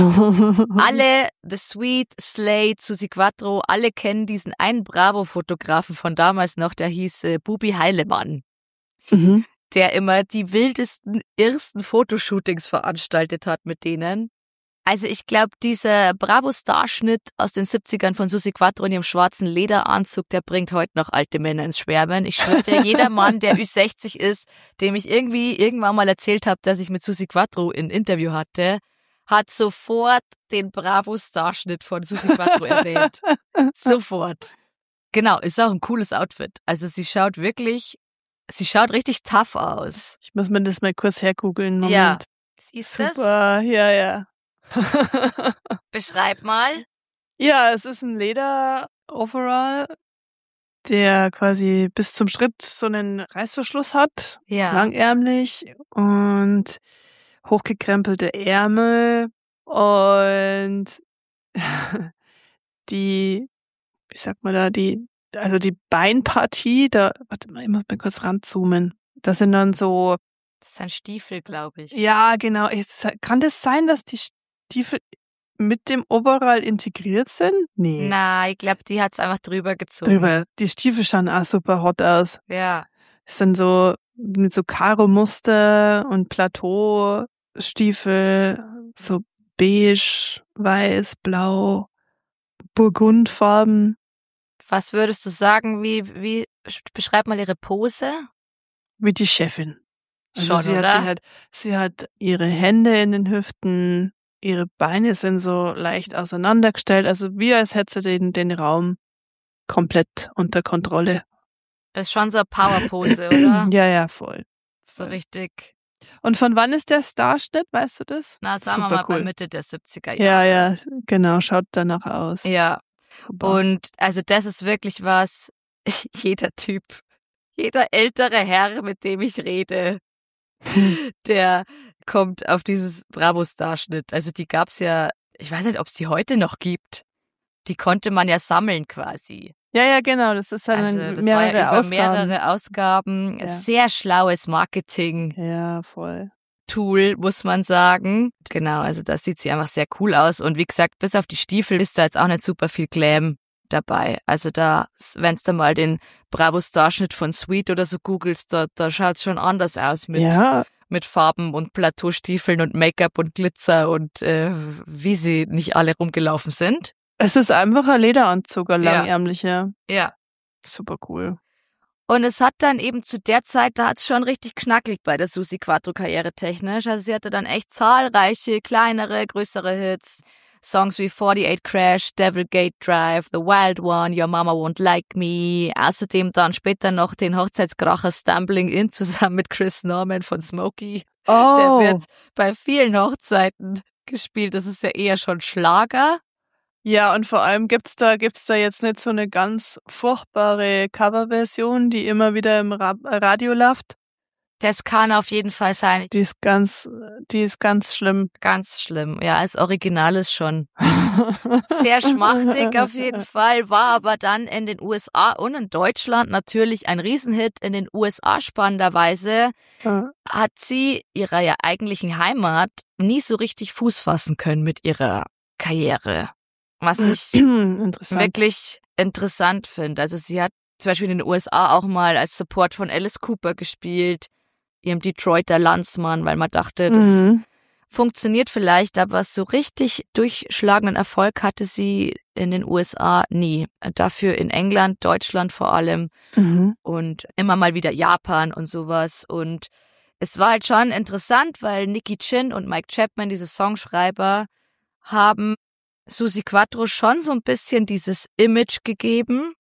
Alle, The Sweet, Slade, Suzi Quatro, alle kennen diesen einen Bravo-Fotografen von damals noch, der hieß Bubi Heilemann, der immer die wildesten, irrsten Fotoshootings veranstaltet hat mit denen. Also ich glaube, dieser Bravo-Starschnitt aus den 70ern von Suzi Quatro in ihrem schwarzen Lederanzug, der bringt heute noch alte Männer ins Schwärmen. Ich schwöre dir, jeder Mann, der Ü60 ist, dem ich irgendwann mal erzählt habe, dass ich mit Suzi Quatro ein Interview hatte, hat sofort den Bravo-Starschnitt von Suzi Quatro erwähnt. Sofort. Genau, ist auch ein cooles Outfit. Also sie schaut richtig tough aus. Ich muss mir das mal kurz hergoogeln. Moment. Ja, siehst du das? Super, ja. Beschreib mal. Ja, es ist ein Leder-Overall, der quasi bis zum Schritt so einen Reißverschluss hat. Ja. Langärmlich und hochgekrempelte Ärmel und die, wie sagt man da, die Beinpartie, warte mal, ich muss mal kurz ranzoomen. Das sind dann so. Das ist ein Stiefel, glaube ich. Ja, genau. Kann das sein, dass die Stiefel mit dem Overall integriert sind? Nee. Na, ich glaube, die hat's einfach drüber gezogen. Die Stiefel schauen auch super hot aus. Ja. Das sind so mit so Karo-Muster und Plateaustiefel, so beige, weiß, blau, Burgundfarben. Was würdest du sagen, wie beschreib mal ihre Pose? Wie die Chefin. Also schon, sie hat ihre Hände in den Hüften, ihre Beine sind so leicht auseinandergestellt, also wie als hätte sie den Raum komplett unter Kontrolle. Das ist schon so eine Powerpose, oder? Ja, voll. So richtig. Und von wann ist der Starschnitt, weißt du das? Na, sagen wir mal cool. Bei Mitte der 70er Jahre. Ja, genau, schaut danach aus. Ja. Und also das ist wirklich was, jeder ältere Herr, mit dem ich rede, der kommt auf dieses Bravo-Starschnitt. Also die gab's ja, ich weiß nicht, ob es die heute noch gibt. Die konnte man ja sammeln quasi. Ja, genau, das ist Also dann das war ja mehrere über Ausgaben. mehrere Ausgaben. Ja. Sehr schlaues Marketing-Tool, Ja, voll. muss man sagen. Genau, also da sieht sie einfach sehr cool aus. Und wie gesagt, bis auf die Stiefel ist da jetzt auch nicht super viel Glam dabei. Also da, wenn du mal den Bravo-Starschnitt von Sweet oder so googelst, da schaut es schon anders aus mit Farben und Plateaustiefeln und Make-up und Glitzer und wie sie nicht alle rumgelaufen sind. Es ist einfach ein Lederanzug, ein Ja. langärmlicher. Ja. Super cool. Und es hat dann eben zu der Zeit, da hat es schon richtig knackig bei der Suzi Quatro karrieretechnisch. Also sie hatte dann echt zahlreiche, kleinere, größere Hits. Songs wie 48 Crash, Devil Gate Drive, The Wild One, Your Mama Won't Like Me. Außerdem dann später noch den Hochzeitskracher Stumbling In zusammen mit Chris Norman von Smokey. Oh. Der wird bei vielen Hochzeiten gespielt. Das ist ja eher schon Schlager. Ja, und vor allem gibt's da jetzt nicht so eine ganz furchtbare Coverversion, die immer wieder im Radio läuft? Das kann auf jeden Fall sein. Die ist ganz schlimm. Ganz schlimm. Ja, als Original ist schon sehr schmachtig auf jeden Fall, war aber dann in den USA und in Deutschland natürlich ein Riesenhit. In den USA spannenderweise hat sie ihrer ja eigentlichen Heimat nie so richtig Fuß fassen können mit ihrer Karriere. Was ich wirklich interessant finde. Also sie hat zum Beispiel in den USA auch mal als Support von Alice Cooper gespielt, ihrem Detroiter Landsmann, weil man dachte, das funktioniert vielleicht, aber so richtig durchschlagenden Erfolg hatte sie in den USA nie. Dafür in England, Deutschland vor allem und immer mal wieder Japan und sowas. Und es war halt schon interessant, weil Nicky Chin und Mike Chapman, diese Songschreiber, haben Suzi Quatro schon so ein bisschen dieses Image gegeben,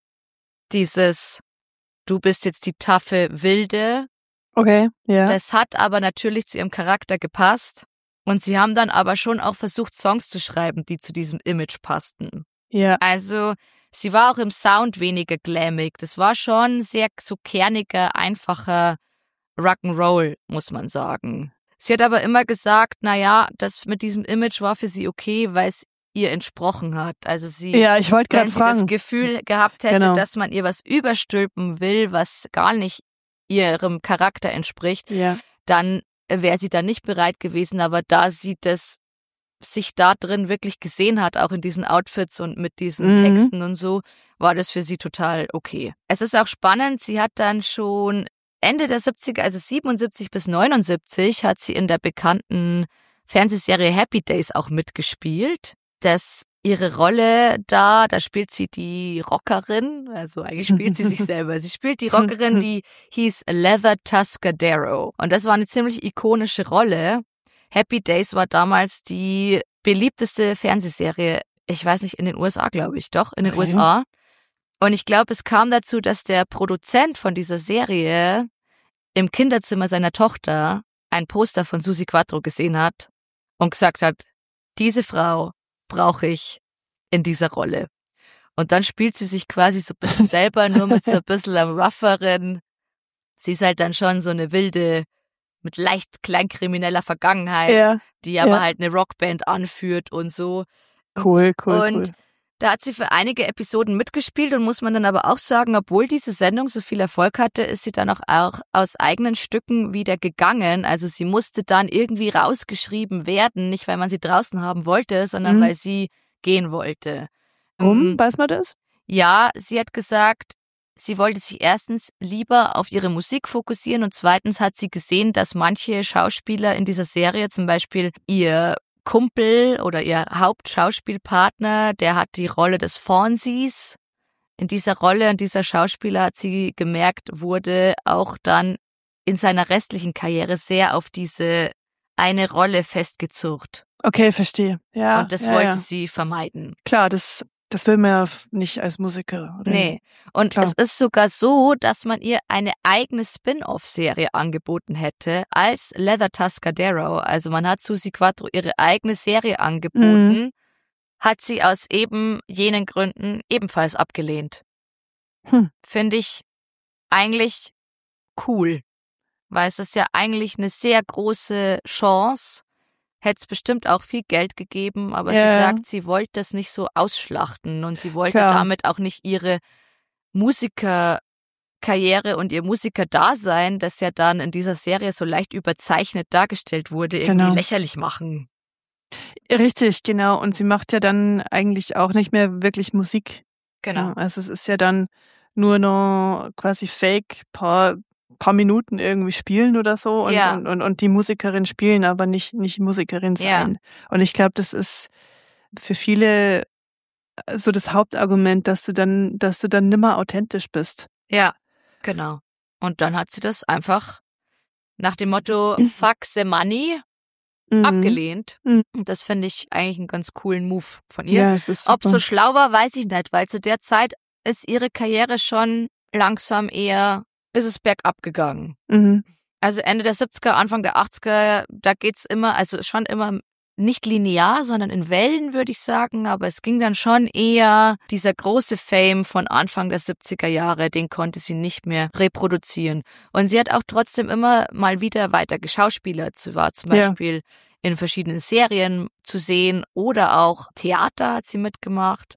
dieses du bist jetzt die taffe Wilde. Okay, ja. Das hat aber natürlich zu ihrem Charakter gepasst und sie haben dann aber schon auch versucht, Songs zu schreiben, die zu diesem Image passten. Ja. Also sie war auch im Sound weniger glammig. Das war schon sehr so kerniger, einfacher Rock'n'Roll, muss man sagen. Sie hat aber immer gesagt, naja, das mit diesem Image war für sie okay, weil es ihr entsprochen hat. Also sie, ich wollte gerade fragen, wenn sie das Gefühl gehabt hätte, dass man ihr was überstülpen will, was gar nicht ihrem Charakter entspricht, dann wäre sie da nicht bereit gewesen. Aber da sie das sich da drin wirklich gesehen hat, auch in diesen Outfits und mit diesen Texten und so, war das für sie total okay. Es ist auch spannend, sie hat dann schon Ende der 70er, also 77 bis 79, hat sie in der bekannten Fernsehserie Happy Days auch mitgespielt. Ihre Rolle da spielt sie die Rockerin, also eigentlich spielt sie sich selber. Sie spielt die Rockerin, die hieß Leather Tuscadero. Und das war eine ziemlich ikonische Rolle. Happy Days war damals die beliebteste Fernsehserie, ich weiß nicht, in den USA, glaube ich, doch, in den USA. Und ich glaube, es kam dazu, dass der Produzent von dieser Serie im Kinderzimmer seiner Tochter ein Poster von Suzi Quatro gesehen hat und gesagt hat, diese Frau brauche ich in dieser Rolle. Und dann spielt sie sich quasi so ein bisschen selber, nur mit so ein bisschen am rougheren. Sie ist halt dann schon so eine wilde, mit leicht kleinkrimineller Vergangenheit, die aber halt eine Rockband anführt und so. Cool. Und da hat sie für einige Episoden mitgespielt und muss man dann aber auch sagen, obwohl diese Sendung so viel Erfolg hatte, ist sie dann auch aus eigenen Stücken wieder gegangen. Also sie musste dann irgendwie rausgeschrieben werden, nicht weil man sie draußen haben wollte, sondern weil sie gehen wollte. Warum? Weiß man das? Ja, sie hat gesagt, sie wollte sich erstens lieber auf ihre Musik fokussieren und zweitens hat sie gesehen, dass manche Schauspieler in dieser Serie, zum Beispiel ihr Kumpel oder ihr Hauptschauspielpartner, der hat die Rolle des Fonzies. In dieser Rolle, in dieser Schauspieler hat sie gemerkt, wurde auch dann in seiner restlichen Karriere sehr auf diese eine Rolle festgezurrt. Okay, verstehe. Ja. Und das wollte sie vermeiden. Klar, das will man ja nicht als Musikerin. Nee. Und es ist sogar so, dass man ihr eine eigene Spin-off-Serie angeboten hätte als Leather Tuscadero. Also man hat Suzi Quatro ihre eigene Serie angeboten, hat sie aus eben jenen Gründen ebenfalls abgelehnt. Finde ich eigentlich cool, weil es ist ja eigentlich eine sehr große Chance. Hätte es bestimmt auch viel Geld gegeben, aber sie sagt, sie wollte das nicht so ausschlachten und sie wollte damit auch nicht ihre Musikerkarriere und ihr Musikerdasein, das ja dann in dieser Serie so leicht überzeichnet dargestellt wurde, irgendwie lächerlich machen. Richtig, genau. Und sie macht ja dann eigentlich auch nicht mehr wirklich Musik. Genau. Ja, also es ist ja dann nur noch quasi Fake, paar Minuten irgendwie spielen oder so und die Musikerin spielen, aber nicht Musikerin sein. Ja. Und ich glaube, das ist für viele so das Hauptargument, dass du dann nimmer authentisch bist. Ja, genau. Und dann hat sie das einfach nach dem Motto Fuck the money abgelehnt. Und das finde ich eigentlich einen ganz coolen Move von ihr. Ja, es ist super. Ob so schlau war, weiß ich nicht, weil zu der Zeit ist ihre Karriere schon langsam ist es bergab gegangen. Also Ende der 70er, Anfang der 80er, da geht's immer, also schon immer nicht linear, sondern in Wellen, würde ich sagen, aber es ging dann schon eher, dieser große Fame von Anfang der 70er Jahre, den konnte sie nicht mehr reproduzieren. Und sie hat auch trotzdem immer mal wieder weiter geschauspielert. Sie war zum Beispiel in verschiedenen Serien zu sehen oder auch Theater hat sie mitgemacht.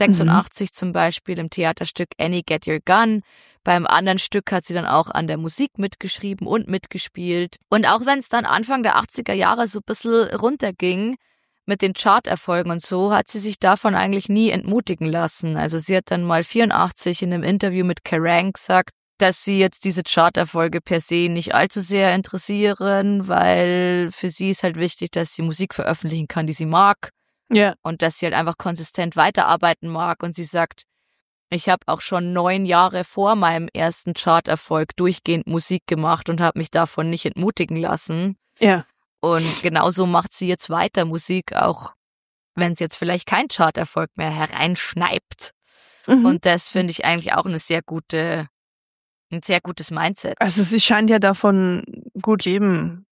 86 zum Beispiel im Theaterstück Annie Get Your Gun. Beim anderen Stück hat sie dann auch an der Musik mitgeschrieben und mitgespielt. Und auch wenn es dann Anfang der 80er Jahre so ein bisschen runterging mit den Charterfolgen und so, hat sie sich davon eigentlich nie entmutigen lassen. Also sie hat dann mal 84 in einem Interview mit Kerrang gesagt, dass sie jetzt diese Charterfolge per se nicht allzu sehr interessieren, weil für sie ist halt wichtig, dass sie Musik veröffentlichen kann, die sie mag. Ja. Und dass sie halt einfach konsistent weiterarbeiten mag. Und sie sagt, ich habe auch schon 9 Jahre vor meinem ersten Charterfolg durchgehend Musik gemacht und habe mich davon nicht entmutigen lassen. Ja. Und genauso macht sie jetzt weiter Musik, auch wenn sie jetzt vielleicht kein Charterfolg mehr hereinschneibt. Und das finde ich eigentlich auch ein sehr gutes Mindset. Also sie scheint ja davon gut leben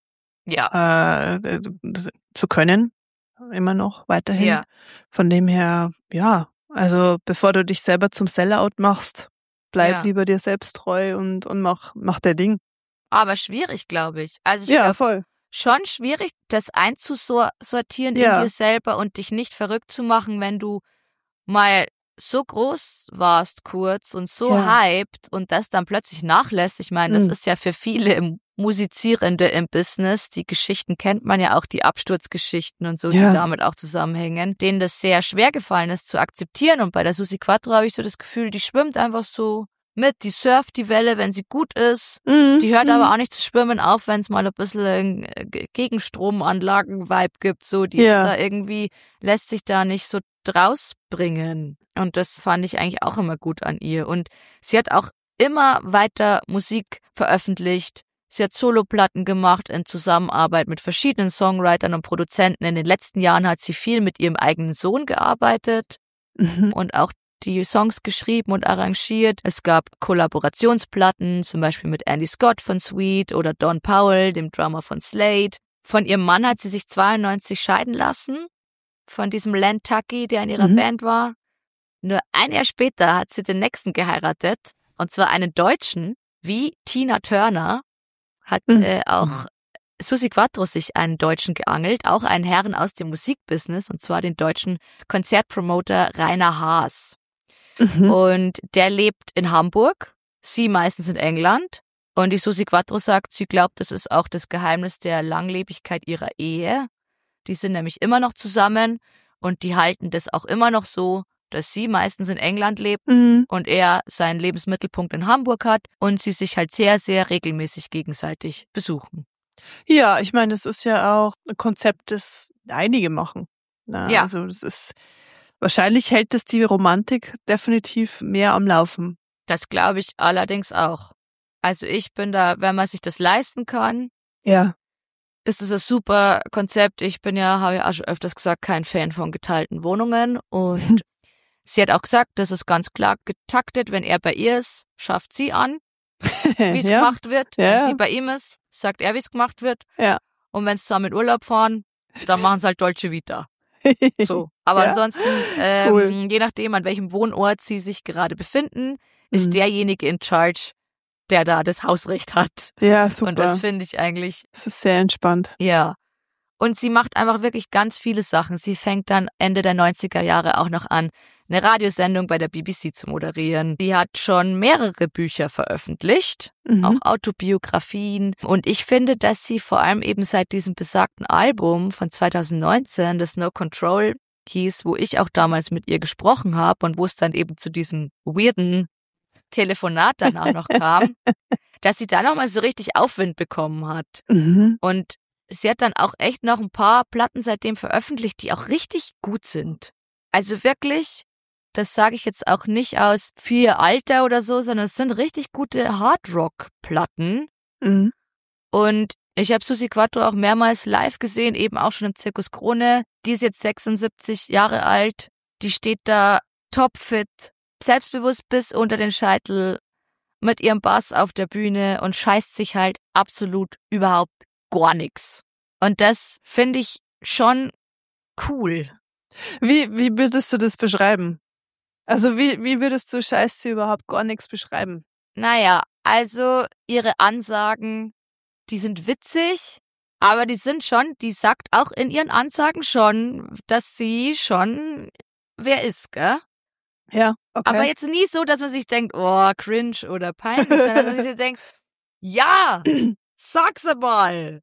zu können. Immer noch weiterhin. Ja. Von dem her, ja, also bevor du dich selber zum Sellout machst, bleib lieber dir selbst treu und mach dein Ding. Aber schwierig, glaube ich. Also ich glaube, voll. Schon schwierig, das einzusortieren in dir selber und dich nicht verrückt zu machen, wenn du mal so groß warst kurz und so hyped und das dann plötzlich nachlässt. Ich meine, das ist ja für viele Musizierende im Business, die Geschichten kennt man ja auch, die Absturzgeschichten und so, die damit auch zusammenhängen, denen das sehr schwer gefallen ist zu akzeptieren. Und bei der Susi Quatro habe ich so das Gefühl, die schwimmt einfach so mit, die surft die Welle, wenn sie gut ist. Die hört aber auch nicht zu schwimmen auf, wenn es mal ein bisschen Gegenstromanlagen-Vibe gibt. So, die ist da irgendwie, lässt sich da nicht so draus bringen. Und das fand ich eigentlich auch immer gut an ihr. Und sie hat auch immer weiter Musik veröffentlicht. Sie hat Soloplatten gemacht in Zusammenarbeit mit verschiedenen Songwritern und Produzenten. In den letzten Jahren hat sie viel mit ihrem eigenen Sohn gearbeitet und auch die Songs geschrieben und arrangiert. Es gab Kollaborationsplatten, zum Beispiel mit Andy Scott von Sweet oder Don Powell, dem Drummer von Slade. Von ihrem Mann hat sie sich 92 scheiden lassen, von diesem Len Tucky, der in ihrer Band war. Nur ein Jahr später hat sie den nächsten geheiratet, und zwar einen Deutschen, wie Tina Turner. Hat auch Susi Quatro sich einen Deutschen geangelt, auch einen Herrn aus dem Musikbusiness, und zwar den deutschen Konzertpromoter Rainer Haas. Und der lebt in Hamburg, sie meistens in England. Und die Susi Quatro sagt, sie glaubt, das ist auch das Geheimnis der Langlebigkeit ihrer Ehe. Die sind nämlich immer noch zusammen und die halten das auch immer noch so, dass sie meistens in England lebt und er seinen Lebensmittelpunkt in Hamburg hat und sie sich halt sehr, sehr regelmäßig gegenseitig besuchen. Ja, ich meine, das ist ja auch ein Konzept, das einige machen. Ja. Also das ist, wahrscheinlich hält das die Romantik definitiv mehr am Laufen. Das glaube ich allerdings auch. Also ich bin da, wenn man sich das leisten kann, ist es ein super Konzept. Ich bin ja, habe ja auch schon öfters gesagt, kein Fan von geteilten Wohnungen und sie hat auch gesagt, das ist ganz klar getaktet. Wenn er bei ihr ist, schafft sie an, wie es gemacht wird. Wenn sie bei ihm ist, sagt er, wie es gemacht wird. Ja. Und wenn sie zusammen in Urlaub fahren, dann machen sie halt Dolce Vita. So. Aber ansonsten, cool. Je nachdem, an welchem Wohnort sie sich gerade befinden, ist derjenige in charge, der da das Hausrecht hat. Ja, super. Und das finde ich eigentlich. Das ist sehr entspannt. Ja. Und sie macht einfach wirklich ganz viele Sachen. Sie fängt dann Ende der 90er Jahre auch noch an, eine Radiosendung bei der BBC zu moderieren. Die hat schon mehrere Bücher veröffentlicht, auch Autobiografien. Und ich finde, dass sie vor allem eben seit diesem besagten Album von 2019, das No Control hieß, wo ich auch damals mit ihr gesprochen habe und wo es dann eben zu diesem weirden Telefonat danach noch kam, dass sie da nochmal so richtig Aufwind bekommen hat. Und sie hat dann auch echt noch ein paar Platten seitdem veröffentlicht, die auch richtig gut sind. Also wirklich, das sage ich jetzt auch nicht aus für ihr Alter oder so, sondern es sind richtig gute Hardrock-Platten. Und ich habe Suzi Quatro auch mehrmals live gesehen, eben auch schon im Zirkus Krone. Die ist jetzt 76 Jahre alt, die steht da topfit, selbstbewusst bis unter den Scheitel mit ihrem Bass auf der Bühne und scheißt sich halt absolut überhaupt gar nichts. Und das finde ich schon cool. Wie würdest du das beschreiben? Also wie würdest du scheißt sie überhaupt gar nichts beschreiben? Naja, also ihre Ansagen, die sind witzig, aber die sagt auch in ihren Ansagen schon, dass sie schon wer ist, gell? Ja, okay. Aber jetzt nie so, dass man sich denkt, oh, cringe oder peinlich, sondern dass man sich denkt, ja, sag's mal,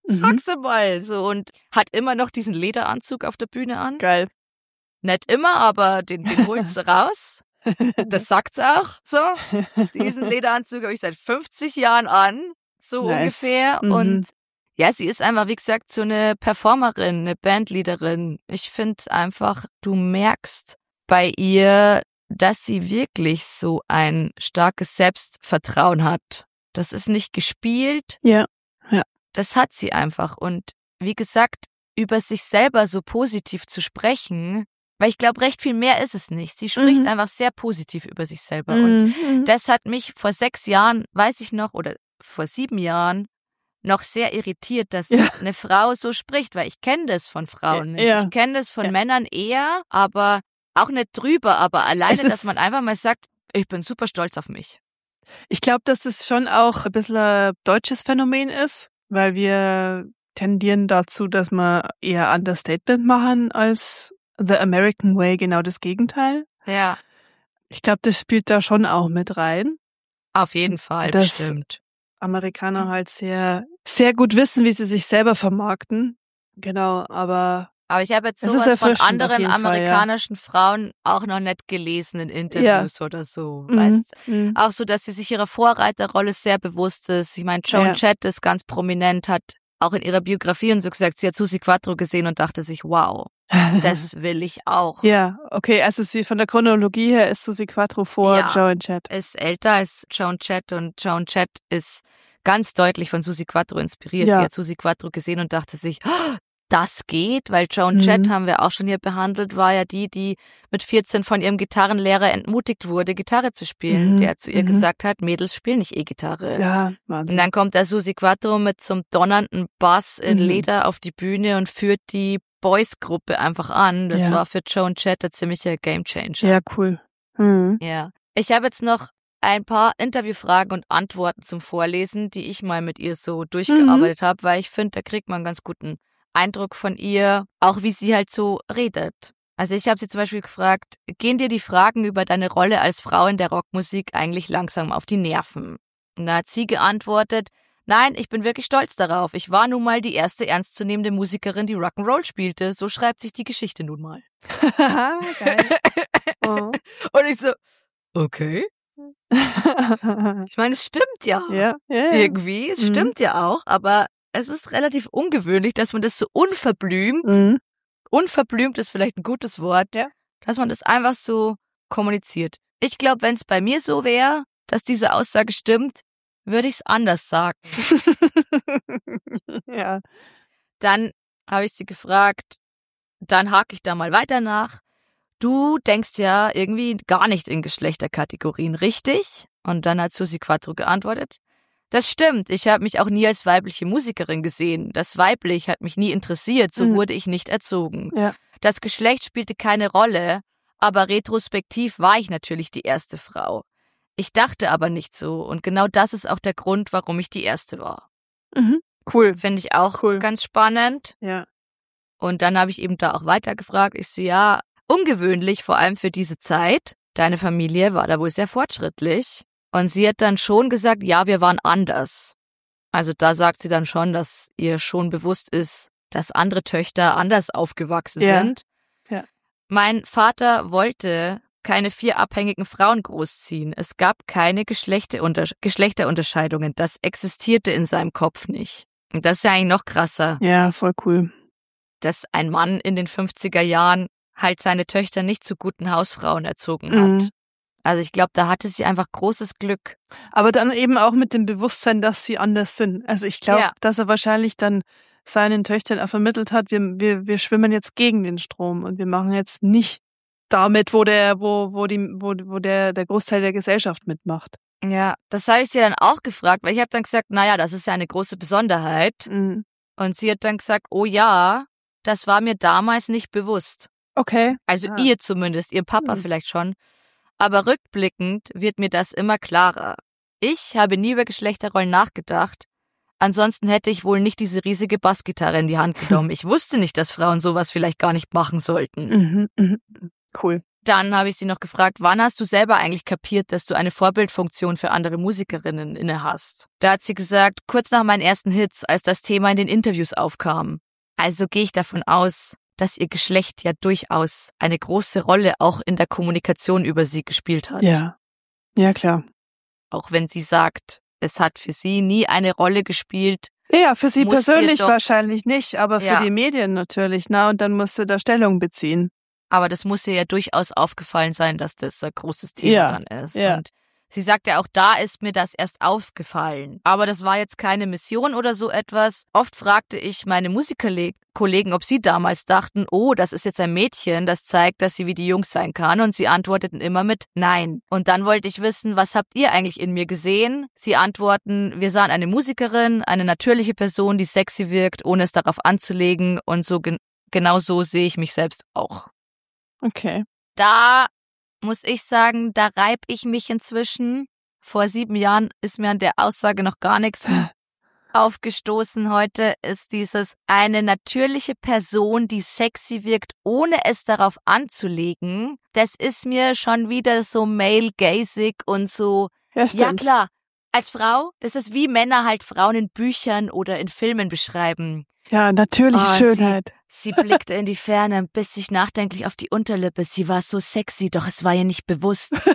so, und hat immer noch diesen Lederanzug auf der Bühne an. Geil. Nicht immer, aber den holt sie raus. Das sagt's auch so. Diesen Lederanzug habe ich seit 50 Jahren an, so ungefähr. Und ja, sie ist einfach, wie gesagt, so eine Performerin, eine Bandleaderin. Ich finde einfach, du merkst bei ihr, dass sie wirklich so ein starkes Selbstvertrauen hat. Das ist nicht gespielt. Ja. Das hat sie einfach. Und wie gesagt, über sich selber so positiv zu sprechen, weil ich glaube, recht viel mehr ist es nicht. Sie spricht einfach sehr positiv über sich selber. Und das hat mich vor 6 Jahren, weiß ich noch, oder vor 7 Jahren noch sehr irritiert, dass eine Frau so spricht, weil ich kenne das von Frauen nicht. Ich kenne das von Männern eher, aber auch nicht drüber, aber alleine, dass man einfach mal sagt, ich bin super stolz auf mich. Ich glaube, dass es schon auch ein bisschen ein deutsches Phänomen ist, weil wir tendieren dazu, dass wir eher Understatement machen als The American Way, genau das Gegenteil. Ja. Ich glaube, das spielt da schon auch mit rein. Auf jeden Fall, bestimmt. Amerikaner halt sehr, sehr gut wissen, wie sie sich selber vermarkten. Genau, aber ich habe jetzt sowas von anderen amerikanischen Frauen auch noch nicht gelesen in Interviews oder so. Weißt, auch so, dass sie sich ihrer Vorreiterrolle sehr bewusst ist. Ich meine, Joan Jett ist ganz prominent, hat auch in ihrer Biografie und so gesagt, sie hat Suzi Quatro gesehen und dachte sich, wow, das will ich auch. Ja, okay, also sie von der Chronologie her ist Suzi Quatro vor Joan Jett. Ist älter als Joan Jett und Joan Jett ist ganz deutlich von Suzi Quatro inspiriert. Ja. Sie hat Suzi Quatro gesehen und dachte sich, oh, das geht, weil Joan Jett haben wir auch schon hier behandelt, war ja die mit 14 von ihrem Gitarrenlehrer entmutigt wurde, Gitarre zu spielen, der zu ihr gesagt hat, Mädels spielen nicht E-Gitarre. Ja, Wahnsinn. Und dann kommt der Suzi Quatro mit so einem donnernden Bass in Leder auf die Bühne und führt die Boys-Gruppe einfach an. Das war für Joan Jett ein ziemlicher Gamechanger. Ja, cool. Ja. Ich habe jetzt noch ein paar Interviewfragen und Antworten zum Vorlesen, die ich mal mit ihr so durchgearbeitet habe, weil ich finde, da kriegt man einen ganz guten Eindruck von ihr, auch wie sie halt so redet. Also ich habe sie zum Beispiel gefragt, gehen dir die Fragen über deine Rolle als Frau in der Rockmusik eigentlich langsam auf die Nerven? Und da hat sie geantwortet, nein, ich bin wirklich stolz darauf. Ich war nun mal die erste ernstzunehmende Musikerin, die Rock'n'Roll spielte. So schreibt sich die Geschichte nun mal. Geil. Oh. Und ich so, okay. Ich meine, es stimmt ja. Ja. Irgendwie, es stimmt ja auch, aber es ist relativ ungewöhnlich, dass man das so unverblümt, unverblümt ist vielleicht ein gutes Wort, dass man das einfach so kommuniziert. Ich glaube, wenn es bei mir so wäre, dass diese Aussage stimmt, würde ich es anders sagen. Ja. Dann habe ich sie gefragt, dann hake ich da mal weiter nach. Du denkst ja irgendwie gar nicht in Geschlechterkategorien, richtig? Und dann hat Suzi Quatro geantwortet, das stimmt, ich habe mich auch nie als weibliche Musikerin gesehen. Das Weiblich hat mich nie interessiert, so wurde ich nicht erzogen. Ja. Das Geschlecht spielte keine Rolle, aber retrospektiv war ich natürlich die erste Frau. Ich dachte aber nicht so und genau das ist auch der Grund, warum ich die erste war. Cool. Finde ich auch ganz spannend. Ja. Und dann habe ich eben da auch weiter gefragt. Ich so, ja, ungewöhnlich, vor allem für diese Zeit. Deine Familie war da wohl sehr fortschrittlich. Und sie hat dann schon gesagt, ja, wir waren anders. Also da sagt sie dann schon, dass ihr schon bewusst ist, dass andere Töchter anders aufgewachsen sind. Ja. Mein Vater wollte keine 4 abhängigen Frauen großziehen. Es gab keine Geschlechterunterscheidungen. Das existierte in seinem Kopf nicht. Und das ist ja eigentlich noch krasser. Ja, voll cool. Dass ein Mann in den 50er Jahren halt seine Töchter nicht zu guten Hausfrauen erzogen hat. Also ich glaube, da hatte sie einfach großes Glück. Aber dann eben auch mit dem Bewusstsein, dass sie anders sind. Also ich glaube, dass er wahrscheinlich dann seinen Töchtern auch vermittelt hat, wir schwimmen jetzt gegen den Strom und wir machen jetzt nicht damit, wo der Großteil der Gesellschaft mitmacht. Ja, das habe ich sie dann auch gefragt, weil ich habe dann gesagt, naja, das ist ja eine große Besonderheit. Und sie hat dann gesagt, oh ja, das war mir damals nicht bewusst. Okay. Also ihr zumindest, ihr Papa vielleicht schon. Aber rückblickend wird mir das immer klarer. Ich habe nie über Geschlechterrollen nachgedacht. Ansonsten hätte ich wohl nicht diese riesige Bassgitarre in die Hand genommen. Ich wusste nicht, dass Frauen sowas vielleicht gar nicht machen sollten. Cool. Dann habe ich sie noch gefragt, wann hast du selber eigentlich kapiert, dass du eine Vorbildfunktion für andere Musikerinnen inne hast? Da hat sie gesagt, kurz nach meinen ersten Hits, als das Thema in den Interviews aufkam. Also gehe ich davon aus, dass ihr Geschlecht ja durchaus eine große Rolle auch in der Kommunikation über sie gespielt hat. Ja, klar. Auch wenn sie sagt, es hat für sie nie eine Rolle gespielt. Ja, für sie persönlich wahrscheinlich nicht, aber für die Medien natürlich. Und dann musst du da Stellung beziehen. Aber das muss ihr ja durchaus aufgefallen sein, dass das ein großes Thema dann ist. Ja. Und sie sagt ja auch, da ist mir das erst aufgefallen. Aber das war jetzt keine Mission oder so etwas. Oft fragte ich meine Musikerkollegen, ob sie damals dachten, oh, das ist jetzt ein Mädchen, das zeigt, dass sie wie die Jungs sein kann. Und sie antworteten immer mit Nein. Und dann wollte ich wissen, was habt ihr eigentlich in mir gesehen? Sie antworten, wir sahen eine Musikerin, eine natürliche Person, die sexy wirkt, ohne es darauf anzulegen. Und so genau so sehe ich mich selbst auch. Okay. Da muss ich sagen, da reib ich mich inzwischen. Vor 7 Jahren ist mir an der Aussage noch gar nichts aufgestoßen. Heute ist dieses eine natürliche Person, die sexy wirkt, ohne es darauf anzulegen. Das ist mir schon wieder so male-gazig und so. Ja klar, als Frau, das ist wie Männer halt Frauen in Büchern oder in Filmen beschreiben. Ja, natürliche Schönheit. Sie blickte in die Ferne, biss sich nachdenklich auf die Unterlippe. Sie war so sexy, doch es war ihr nicht bewusst. Das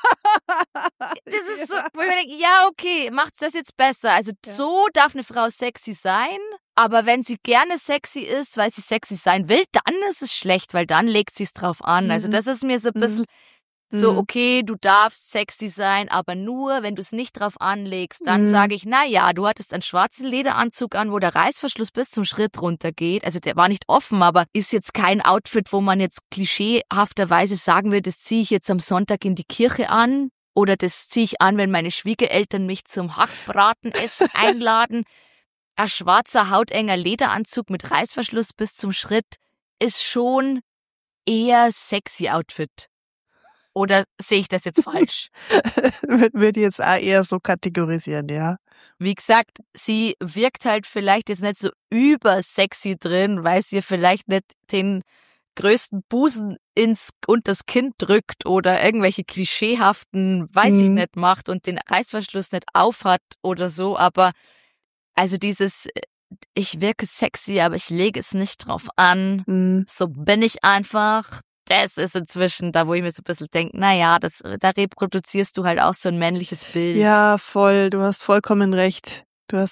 ist so, wo ich mir denke, ja, okay, macht's das jetzt besser. Also so darf eine Frau sexy sein, aber wenn sie gerne sexy ist, weil sie sexy sein will, dann ist es schlecht, weil dann legt sie es drauf an. Also das ist mir so ein bisschen so, okay, du darfst sexy sein, aber nur, wenn du es nicht drauf anlegst, dann sage ich, naja, du hattest einen schwarzen Lederanzug an, wo der Reißverschluss bis zum Schritt runtergeht. Also der war nicht offen, aber ist jetzt kein Outfit, wo man jetzt klischeehafterweise sagen will, das ziehe ich jetzt am Sonntag in die Kirche an oder das ziehe ich an, wenn meine Schwiegereltern mich zum Hackbratenessen einladen. Ein schwarzer, hautenger Lederanzug mit Reißverschluss bis zum Schritt ist schon eher sexy Outfit. Oder sehe ich das jetzt falsch? Würde jetzt auch eher so kategorisieren, ja. Wie gesagt, sie wirkt halt vielleicht jetzt nicht so übersexy drin, weil sie vielleicht nicht den größten Busen unters Kinn drückt oder irgendwelche klischeehaften, weiß ich nicht, macht und den Reißverschluss nicht aufhat oder so. Aber also dieses, ich wirke sexy, aber ich lege es nicht drauf an. So bin ich einfach. Das ist inzwischen da, wo ich mir so ein bisschen denke, naja, da reproduzierst du halt auch so ein männliches Bild. Ja, voll, du hast vollkommen recht. Weil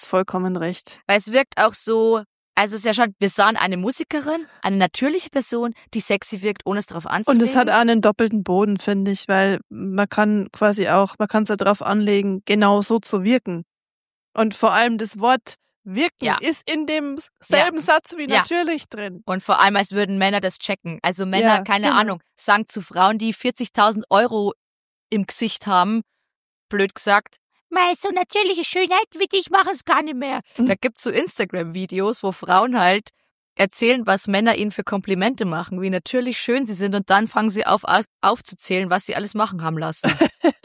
es wirkt auch so, also es ist ja schon, wir sahen eine Musikerin, eine natürliche Person, die sexy wirkt, ohne es darauf anzulegen. Und es hat auch einen doppelten Boden, finde ich, weil man kann es ja darauf anlegen, genau so zu wirken. Und vor allem das Wort wirken ist in dem selben Satz wie natürlich drin. Und vor allem, als würden Männer das checken. Also Männer, keine Ahnung, sagen zu Frauen, die 40.000 Euro im Gesicht haben, blöd gesagt, mei, so natürliche Schönheit wie dich mache es gar nicht mehr. Da gibt's so Instagram-Videos, wo Frauen halt erzählen, was Männer ihnen für Komplimente machen, wie natürlich schön sie sind und dann fangen sie aufzuzählen, was sie alles machen haben lassen.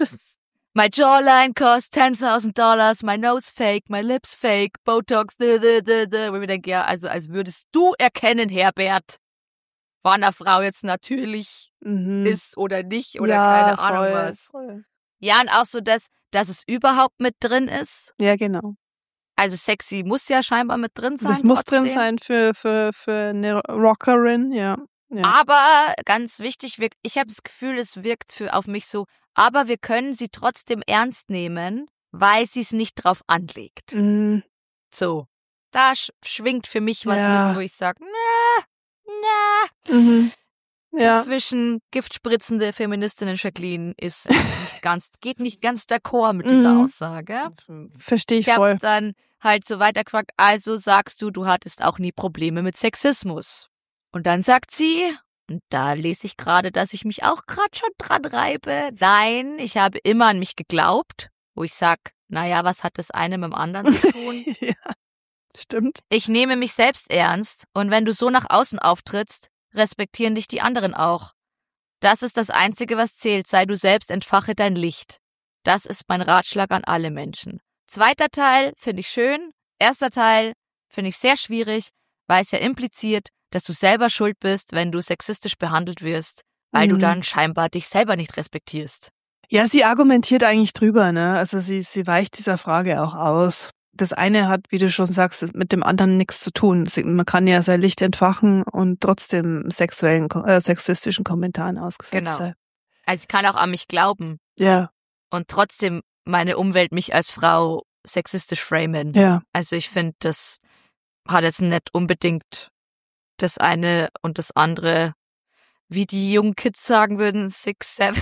My jawline cost $10,000, my nose fake, my lips fake, Botox, Wo ich mir denke, ja, also als würdest du erkennen, Herbert, wann eine Frau jetzt natürlich ist oder nicht oder keine Ahnung was. Voll. Ja, und auch so, dass es überhaupt mit drin ist. Ja, genau. Also sexy muss ja scheinbar mit drin sein. Das muss trotzdem drin sein für eine Rockerin, ja. Aber ganz wichtig, ich habe das Gefühl, es wirkt auf mich so, aber wir können sie trotzdem ernst nehmen, weil sie es nicht drauf anlegt. Mhm. So, da schwingt für mich was mit, wo ich sage, na. Mhm. Ja. Inzwischen giftspritzende Feministinnen Jacqueline geht nicht ganz d'accord mit dieser Aussage. Verstehe ich Ich voll. habe dann halt so weitergefragt, also sagst du hattest auch nie Probleme mit Sexismus. Und dann sagt sie, und da lese ich gerade, dass ich mich auch gerade schon dran reibe, nein, ich habe immer an mich geglaubt, wo ich sag, naja, was hat das eine mit dem anderen zu tun? Ja, stimmt. Ich nehme mich selbst ernst und wenn du so nach außen auftrittst, respektieren dich die anderen auch. Das ist das Einzige, was zählt, sei du selbst, entfache dein Licht. Das ist mein Ratschlag an alle Menschen. Zweiter Teil finde ich schön, erster Teil finde ich sehr schwierig, weil es ja impliziert, dass du selber schuld bist, wenn du sexistisch behandelt wirst, weil du dann scheinbar dich selber nicht respektierst. Ja, sie argumentiert eigentlich drüber, ne? Also sie weicht dieser Frage auch aus. Das eine hat, wie du schon sagst, mit dem anderen nichts zu tun. Man kann ja sein Licht entfachen und trotzdem sexistischen Kommentaren ausgesetzt sein. Also ich kann auch an mich glauben. Ja. Und trotzdem meine Umwelt mich als Frau sexistisch framen. Ja. Also ich finde, das hat jetzt nicht unbedingt das eine und das andere, wie die jungen Kids sagen würden, 6, 7.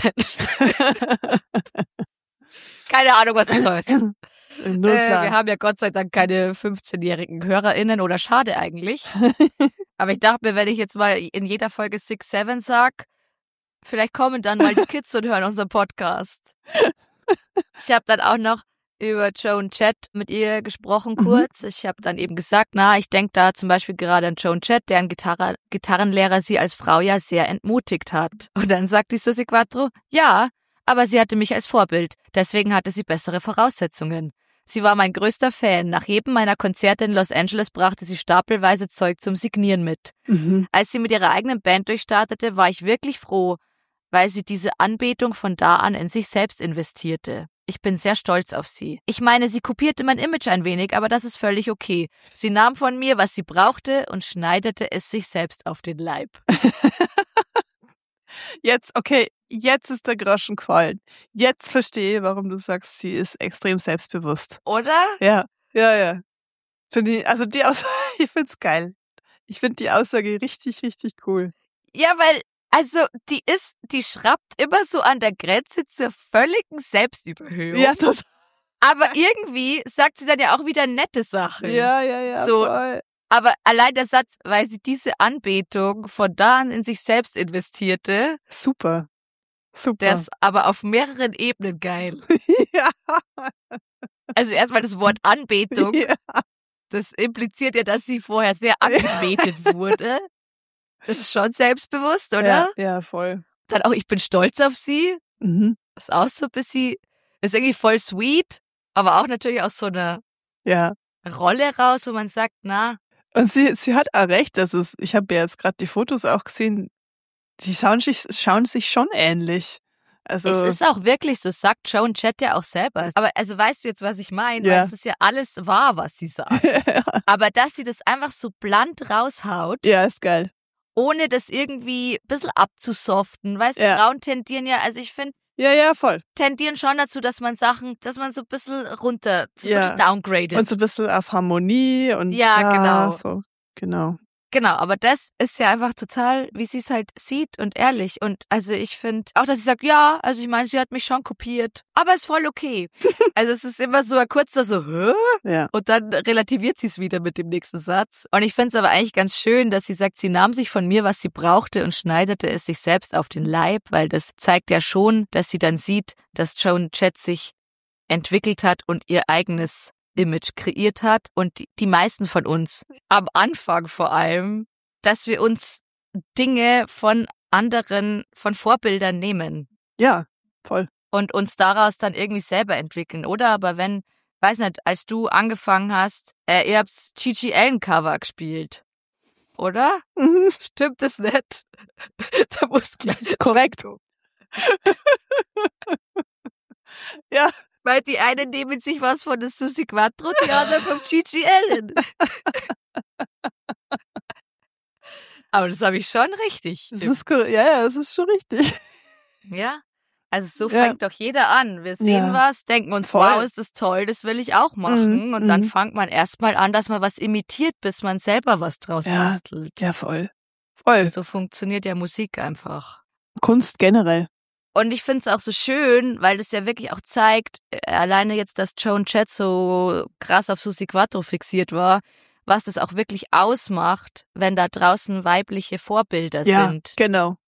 Keine Ahnung, was das heißt. Wir haben ja Gott sei Dank keine 15-jährigen HörerInnen oder schade eigentlich. Aber ich dachte mir, wenn ich jetzt mal in jeder Folge 6, 7 sag, vielleicht kommen dann mal die Kids und hören unseren Podcast. Ich habe dann auch noch über Joan Jett mit ihr gesprochen kurz. Ich habe dann eben gesagt, ich denke da zum Beispiel gerade an Joan Jett, deren Gitarrenlehrer sie als Frau ja sehr entmutigt hat. Und dann sagt die Susi Quattro, ja, aber sie hatte mich als Vorbild, deswegen hatte sie bessere Voraussetzungen. Sie war mein größter Fan. Nach jedem meiner Konzerte in Los Angeles brachte sie stapelweise Zeug zum Signieren mit. Als sie mit ihrer eigenen Band durchstartete, war ich wirklich froh, weil sie diese Anbetung von da an in sich selbst investierte. Ich bin sehr stolz auf sie. Ich meine, sie kopierte mein Image ein wenig, aber das ist völlig okay. Sie nahm von mir, was sie brauchte und schneiderte es sich selbst auf den Leib. Jetzt ist der Groschen gefallen. Jetzt verstehe ich, warum du sagst, sie ist extrem selbstbewusst. Oder? Ja. Ich find's geil. Ich finde die Aussage richtig, richtig cool. Ja, weil, die schraubt immer so an der Grenze zur völligen Selbstüberhöhung. Ja, total. Aber irgendwie sagt sie dann ja auch wieder nette Sachen. Ja, so, voll. Aber allein der Satz, weil sie diese Anbetung von da an in sich selbst investierte. Super. Der ist aber auf mehreren Ebenen geil. Ja. Also erstmal das Wort Anbetung. Ja. Das impliziert ja, dass sie vorher sehr angebetet wurde. Das ist schon selbstbewusst, oder? Ja, voll. Dann auch, ich bin stolz auf sie. Das ist auch so ein bisschen, ist irgendwie voll sweet, aber auch natürlich aus so einer Rolle raus, wo man sagt, Und sie hat auch recht, ich habe ja jetzt gerade die Fotos auch gesehen, die schauen sich schon ähnlich. Also es ist auch wirklich so, sagt Joan Jett ja auch selber. Aber weißt du jetzt, was ich meine? Ja. Weil es ist ja alles wahr, was sie sagt. Aber dass sie das einfach so blunt raushaut. Ja, ist geil. Ohne das irgendwie ein bisschen abzusoften. Weißt du, Frauen tendieren ja, also ich finde, ja, voll. tendieren schon dazu, dass man so ein bisschen runter, so ein bisschen downgradet. Und so ein bisschen auf Harmonie und genau. So, genau. Genau, aber das ist ja einfach total, wie sie es halt sieht und ehrlich. Und also ich finde auch, dass sie sagt, ja, also ich meine, sie hat mich schon kopiert, aber ist voll okay. Also es ist immer so ein kurzer so, hä? Ja. Und dann relativiert sie es wieder mit dem nächsten Satz. Und ich finde es aber eigentlich ganz schön, dass sie sagt, sie nahm sich von mir, was sie brauchte und schneiderte es sich selbst auf den Leib, weil das zeigt ja schon, dass sie dann sieht, dass Joan Jett sich entwickelt hat und ihr eigenes Image kreiert hat und die meisten von uns am Anfang vor allem, dass wir uns Dinge von anderen, von Vorbildern nehmen. Ja, voll. Und uns daraus dann irgendwie selber entwickeln, oder? Aber weiß nicht, als du angefangen hast, ihr habt Gigi Allen Cover gespielt. oder? Mhm. Stimmt das nicht? Da muss gleich Ist korrekt. Ja. Weil die einen nehmen sich was von der Susi Quattro, die anderen vom Gigi Allen. Aber das habe ich schon richtig. Das ist schon richtig. Ja, also so Ja. fängt doch jeder an. Wir sehen was, denken uns, Voll. wow, ist das toll, das will ich auch machen. Und dann fängt man erstmal an, dass man was imitiert, bis man selber was draus bastelt. Ja, voll. Voll. So funktioniert ja Musik einfach. Kunst generell. Und ich finde es auch so schön, weil das ja wirklich auch zeigt, alleine jetzt, dass Joan Jett so krass auf Susi Quattro fixiert war, was das auch wirklich ausmacht, wenn da draußen weibliche Vorbilder sind. Genau.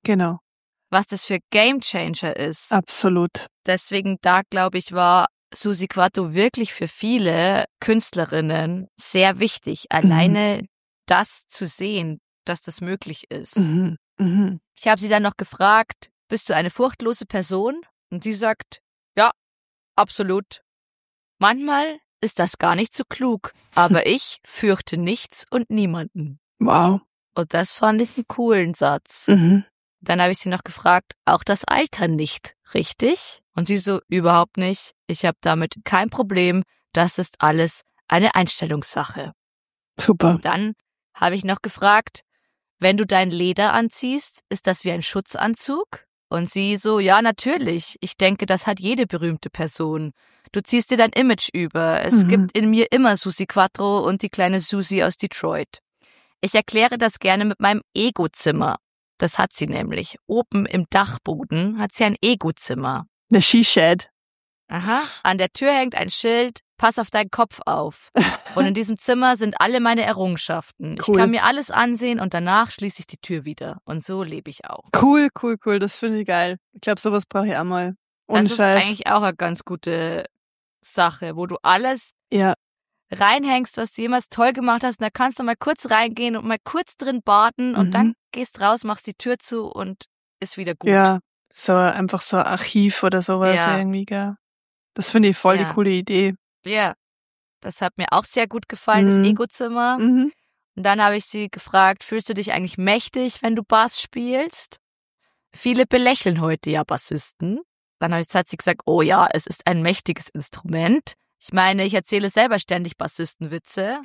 Was das für Gamechanger ist. Absolut. Deswegen da, glaube ich, war Susi Quattro wirklich für viele Künstlerinnen sehr wichtig, alleine das zu sehen, dass das möglich ist. Mhm. Ich habe sie dann noch gefragt, bist du eine furchtlose Person? Und sie sagt, ja, absolut. Manchmal ist das gar nicht so klug, aber ich fürchte nichts und niemanden. Wow. Und das fand ich einen coolen Satz. Mhm. Dann habe ich sie noch gefragt, auch das Alter nicht, richtig? Und sie so, überhaupt nicht. Ich habe damit kein Problem. Das ist alles eine Einstellungssache. Super. Dann habe ich noch gefragt, wenn du dein Leder anziehst, ist das wie ein Schutzanzug? Und sie so, ja, natürlich. Ich denke, das hat jede berühmte Person. Du ziehst dir dein Image über. Es gibt in mir immer Susi Quattro und die kleine Susi aus Detroit. Ich erkläre das gerne mit meinem Ego-Zimmer. Das hat sie nämlich. Oben im Dachboden hat sie ein Ego-Zimmer. Der She-Shed. Aha. An der Tür hängt ein Schild, pass auf deinen Kopf auf. Und in diesem Zimmer sind alle meine Errungenschaften. Cool. Ich kann mir alles ansehen und danach schließe ich die Tür wieder. Und so lebe ich auch. Cool. Das finde ich geil. Ich glaube, sowas brauche ich auch mal. Ohne Das ist Scheiß. eigentlich auch eine ganz gute Sache, wo du alles Ja. reinhängst, was du jemals toll gemacht hast. Und da kannst du mal kurz reingehen und mal kurz drin baden und dann gehst raus, machst die Tür zu und ist wieder gut. Ja. So einfach so ein Archiv oder sowas irgendwie, gell. Das finde ich voll die coole Idee. Ja, das hat mir auch sehr gut gefallen, das Ego-Zimmer. Mhm. Und dann habe ich sie gefragt, fühlst du dich eigentlich mächtig, wenn du Bass spielst? Viele belächeln heute ja Bassisten. Dann hat sie gesagt, oh ja, es ist ein mächtiges Instrument. Ich meine, ich erzähle selber ständig Bassistenwitze.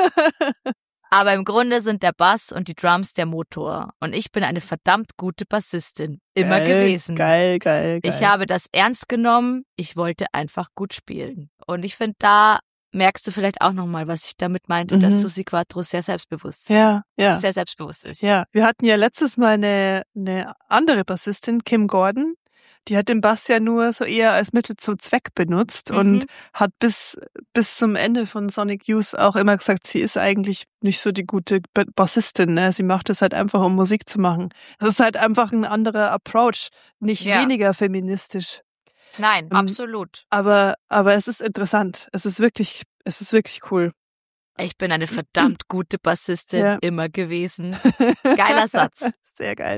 Aber im Grunde sind der Bass und die Drums der Motor. Und ich bin eine verdammt gute Bassistin. Immer gewesen. Geil. Ich habe das ernst genommen. Ich wollte einfach gut spielen. Und ich finde, da merkst du vielleicht auch nochmal, was ich damit meinte, dass Susi Quattro sehr selbstbewusst Ja. sehr selbstbewusst ist. Ja, wir hatten ja letztes Mal eine andere Bassistin, Kim Gordon. Die hat den Bass ja nur so eher als Mittel zum Zweck benutzt und hat bis zum Ende von Sonic Youth auch immer gesagt, sie ist eigentlich nicht so die gute Bassistin, ne? Sie macht es halt einfach, um Musik zu machen. Das ist halt einfach ein anderer Approach, nicht weniger feministisch. Nein, absolut. Aber es ist interessant. Es ist wirklich cool. Ich bin eine verdammt gute Bassistin, immer gewesen. Geiler Satz. Sehr geil.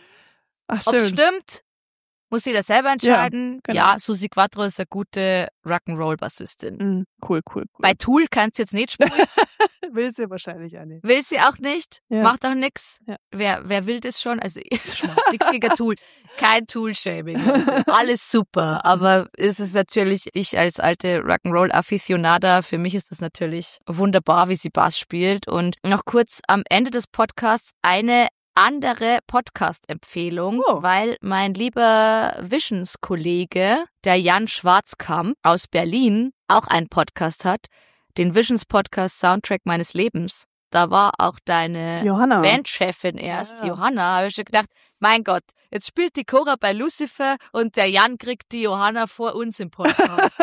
Ach, Ob schön. stimmt, muss jeder selber entscheiden. genau. Ja, Susi Quattro ist eine gute Rock'n'Roll-Bassistin. Cool. Bei Tool kannst du jetzt nicht spielen. Will sie wahrscheinlich auch nicht. Will sie auch nicht. Ja. Macht auch nix. Ja. Wer will das schon? Also nichts gegen Tool. Kein Tool-Shaming. Alles super. Aber es ist natürlich, ich als alte Rock'n'Roll-Afficionada, für mich ist es natürlich wunderbar, wie sie Bass spielt. Und noch kurz am Ende des Podcasts eine andere Podcast-Empfehlung, weil mein lieber Visions-Kollege, der Jan Schwarzkamp aus Berlin, auch einen Podcast hat, den Visions-Podcast Soundtrack meines Lebens. Da war auch deine Johanna. Bandchefin erst, Johanna. Habe ich schon gedacht, mein Gott, jetzt spielt die Cora bei Lucifer und der Jan kriegt die Johanna vor uns im Podcast.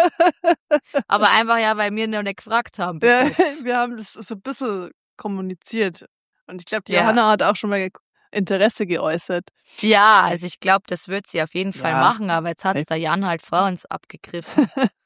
Aber einfach weil wir noch nicht gefragt haben. Bis jetzt. Wir haben das so ein bisschen kommuniziert. Und ich glaube, die Johanna hat auch schon mal Interesse geäußert. Ja, also ich glaube, das wird sie auf jeden Fall machen, aber jetzt hat es der Jan halt vor uns abgegriffen.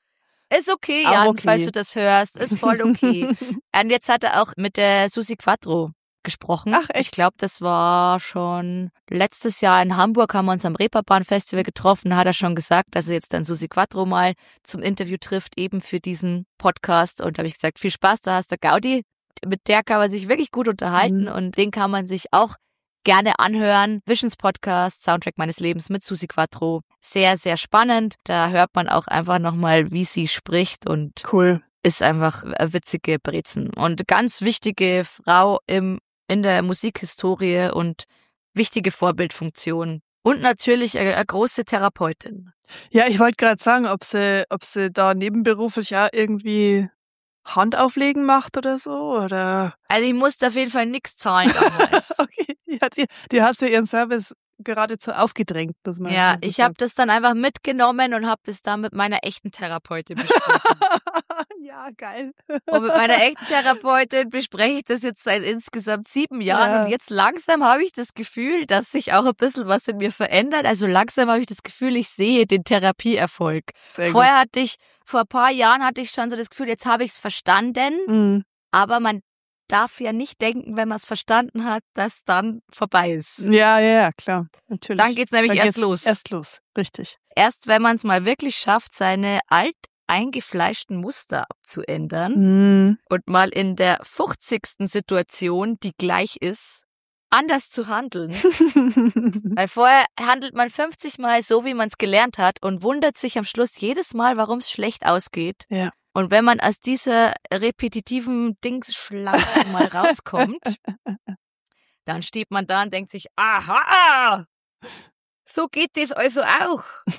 Ist okay, Jan, falls du das hörst. Ist voll okay. Und jetzt hat er auch mit der Susi Quattro gesprochen. Ach, echt? Ich glaube, das war schon letztes Jahr in Hamburg, haben wir uns am Reeperbahn-Festival getroffen. Da hat er schon gesagt, dass er jetzt dann Susi Quattro mal zum Interview trifft, eben für diesen Podcast. Und da habe ich gesagt, viel Spaß, da hast du Gaudi. mit der kann man sich wirklich gut unterhalten und den kann man sich auch gerne anhören. Visions Podcast, Soundtrack meines Lebens mit Susi Quattro. Sehr, sehr spannend. Da hört man auch einfach nochmal, wie sie spricht und Cool. ist einfach eine witzige Brezen. Und ganz wichtige Frau in der Musikhistorie und wichtige Vorbildfunktion. Und natürlich eine große Therapeutin. Ja, ich wollte gerade sagen, ob sie da nebenberuflich ja irgendwie Handauflegen macht oder so, oder? Also ich musste auf jeden Fall nichts zahlen damals. Okay, die hat so ihren Service geradezu aufgedrängt, muss man Ja, sagen. ich habe das dann einfach mitgenommen und habe das dann mit meiner echten Therapeutin besprochen. Ja, geil. Und mit meiner echten Therapeutin bespreche ich das jetzt seit insgesamt 7 Jahren. Ja. Und jetzt langsam habe ich das Gefühl, dass sich auch ein bisschen was in mir verändert. Also langsam habe ich das Gefühl, ich sehe den Therapieerfolg. Sehr Vor ein paar Jahren hatte ich schon so das Gefühl, jetzt habe ich es verstanden. gut. Aber man darf ja nicht denken, wenn man es verstanden hat, dass dann vorbei ist. Ja, klar. Natürlich. Dann geht's nämlich erst los. Erst los, richtig. Erst wenn man es mal wirklich schafft, seine eingefleischten Muster abzuändern Mhm. und mal in der 50. Situation, die gleich ist, anders zu handeln. Weil vorher handelt man 50 Mal so, wie man es gelernt hat und wundert sich am Schluss jedes Mal, warum es schlecht ausgeht. Ja. Und wenn man aus dieser repetitiven Dingsschlange mal rauskommt, dann steht man da und denkt sich, aha, so geht das also auch.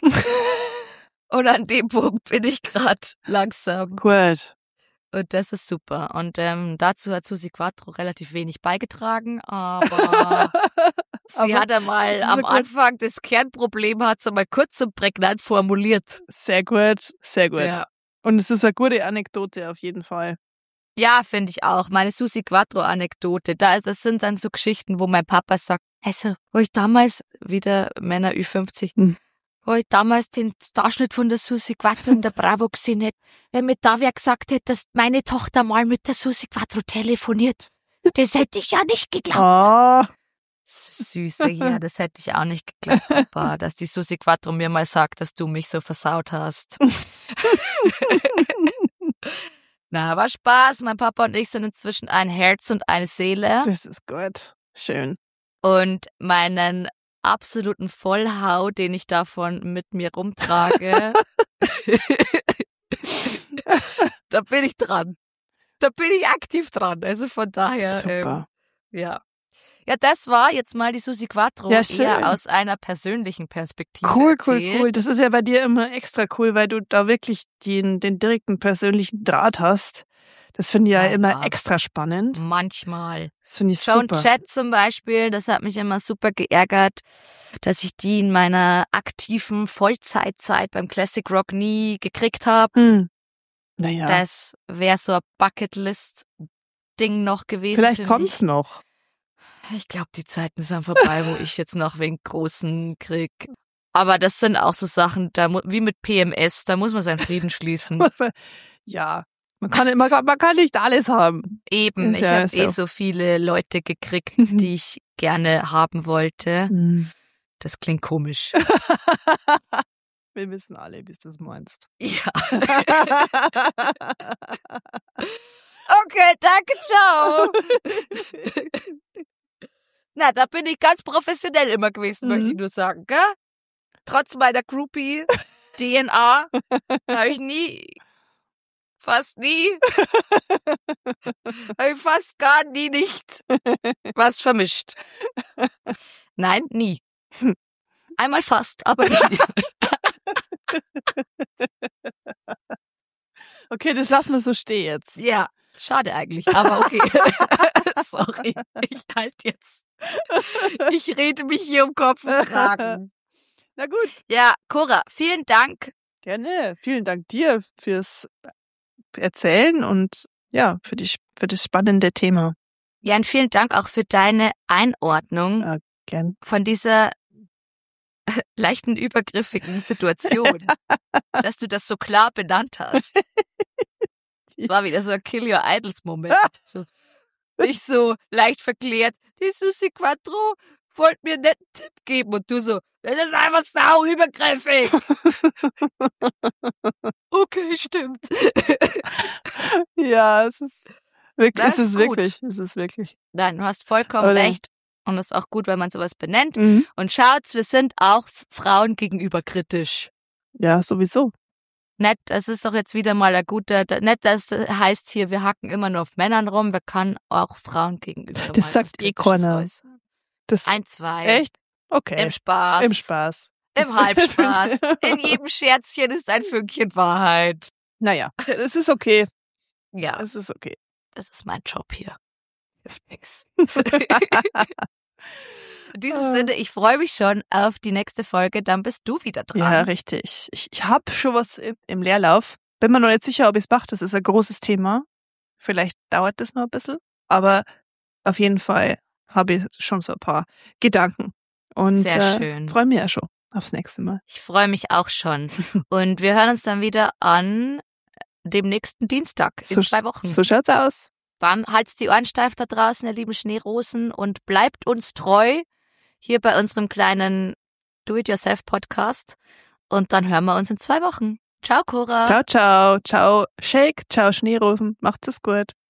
Und an dem Punkt bin ich gerade langsam. Gut. Und das ist super. Und dazu hat Susi Quattro relativ wenig beigetragen, aber sie hat einmal am Anfang das Kernproblem hat sie mal kurz und prägnant formuliert. Sehr gut, sehr gut. Ja. Und es ist eine gute Anekdote auf jeden Fall. Ja, finde ich auch. Meine Susi Quattro-Anekdote. Das sind dann so Geschichten, wo mein Papa sagt, also, wo ich damals, wieder Männer Ü50, wo ich damals den Ausschnitt von der Susi Quattro in der Bravo gesehen hätte, wenn mir da wer gesagt hätte, dass meine Tochter mal mit der Susi Quattro telefoniert. Das hätte ich ja nicht geglaubt. Ah. Süße hier, das hätte ich auch nicht geglaubt, Papa, dass die Susi Quattro mir mal sagt, dass du mich so versaut hast. Na, war Spaß. Mein Papa und ich sind inzwischen ein Herz und eine Seele. Das ist gut. Schön. Und meinen absoluten Vollhau, den ich davon mit mir rumtrage, da bin ich dran. Da bin ich aktiv dran. Also von daher, Super. ja. Ja, das war jetzt mal die Susi Quattro, Ja, schön. eher aus einer persönlichen Perspektive Cool. erzählt. Das ist ja bei dir immer extra cool, weil du da wirklich den direkten persönlichen Draht hast. Das finde ich ja immer extra spannend. Manchmal. Das finde ich Joan super. Jett zum Beispiel, das hat mich immer super geärgert, dass ich die in meiner aktiven Vollzeitzeit beim Classic Rock nie gekriegt habe. Naja, Das wäre so ein Bucketlist-Ding noch gewesen. vielleicht für kommt's mich. noch. Ich glaube, die Zeiten sind vorbei, wo ich jetzt noch wen Großen krieg. Aber das sind auch so Sachen, wie mit PMS, da muss man seinen Frieden schließen. Ja, man kann nicht alles haben. Eben, Ist ich ja habe so. so viele Leute gekriegt, die ich gerne haben wollte. Das klingt komisch. Wir wissen alle, wie du das meinst. Ja. Okay, danke, ciao. Na, da bin ich ganz professionell immer gewesen, möchte ich nur sagen, gell? Trotz meiner Groupie-DNA habe ich fast gar nie nicht was vermischt. Nein, nie. Einmal fast, aber nie. Okay, das lassen wir so stehen jetzt. Ja, schade eigentlich, aber okay. Sorry, ich rede mich hier um Kopf und Kragen. Na gut. Ja, Cora, vielen Dank. Gerne. Vielen Dank dir fürs Erzählen und ja, für das spannende Thema. Ja, und vielen Dank auch für deine Einordnung Ja, gern. von dieser leichten übergriffigen Situation, dass du das so klar benannt hast. Es war wieder so ein Kill Your Idols Moment. So, nicht so leicht verklärt. Die Susi Quattro wollte mir einen netten Tipp geben und du so, das ist einfach sau übergriffig. Okay, stimmt. Ja, es ist Wirklich, Das ist es ist gut. wirklich. Ist es wirklich. Nein, du hast vollkommen Oder? recht. Und es ist auch gut, wenn man sowas benennt. Mhm. Und schaut, wir sind auch Frauen gegenüber kritisch. Ja, sowieso. Nett, das ist doch jetzt wieder mal ein guter, nett, das heißt hier, wir hacken immer nur auf Männern rum, wir können auch Frauen gegenüber Das mal was sagt eh Kritisches keiner. äußern. Das 1, 2. echt? Okay. Im Spaß. Im Spaß. Im Halbspaß. In jedem Scherzchen ist ein Fünkchen Wahrheit. Naja, es ist okay. Ja, Es ist okay. das ist mein Job hier. Hilft nix. In diesem Sinne, ich freue mich schon auf die nächste Folge, dann bist du wieder dran. Ja, richtig. Ich habe schon was im Leerlauf. Bin mir noch nicht sicher, ob ich es mache. Das ist ein großes Thema. Vielleicht dauert das noch ein bisschen. Aber auf jeden Fall habe ich schon so ein paar Gedanken. Und Sehr schön. freue mich ja schon aufs nächste Mal. Ich freue mich auch schon. Und wir hören uns dann wieder an dem nächsten Dienstag in 2 Wochen. So schaut's aus. Dann halt's die Ohren steif da draußen, ihr lieben Schneerosen, und bleibt uns treu hier bei unserem kleinen Do-it-yourself-Podcast. Und dann hören wir uns in 2 Wochen. Ciao, Cora. Ciao, ciao. Ciao, Shake. Ciao, Schneerosen. Macht's es gut.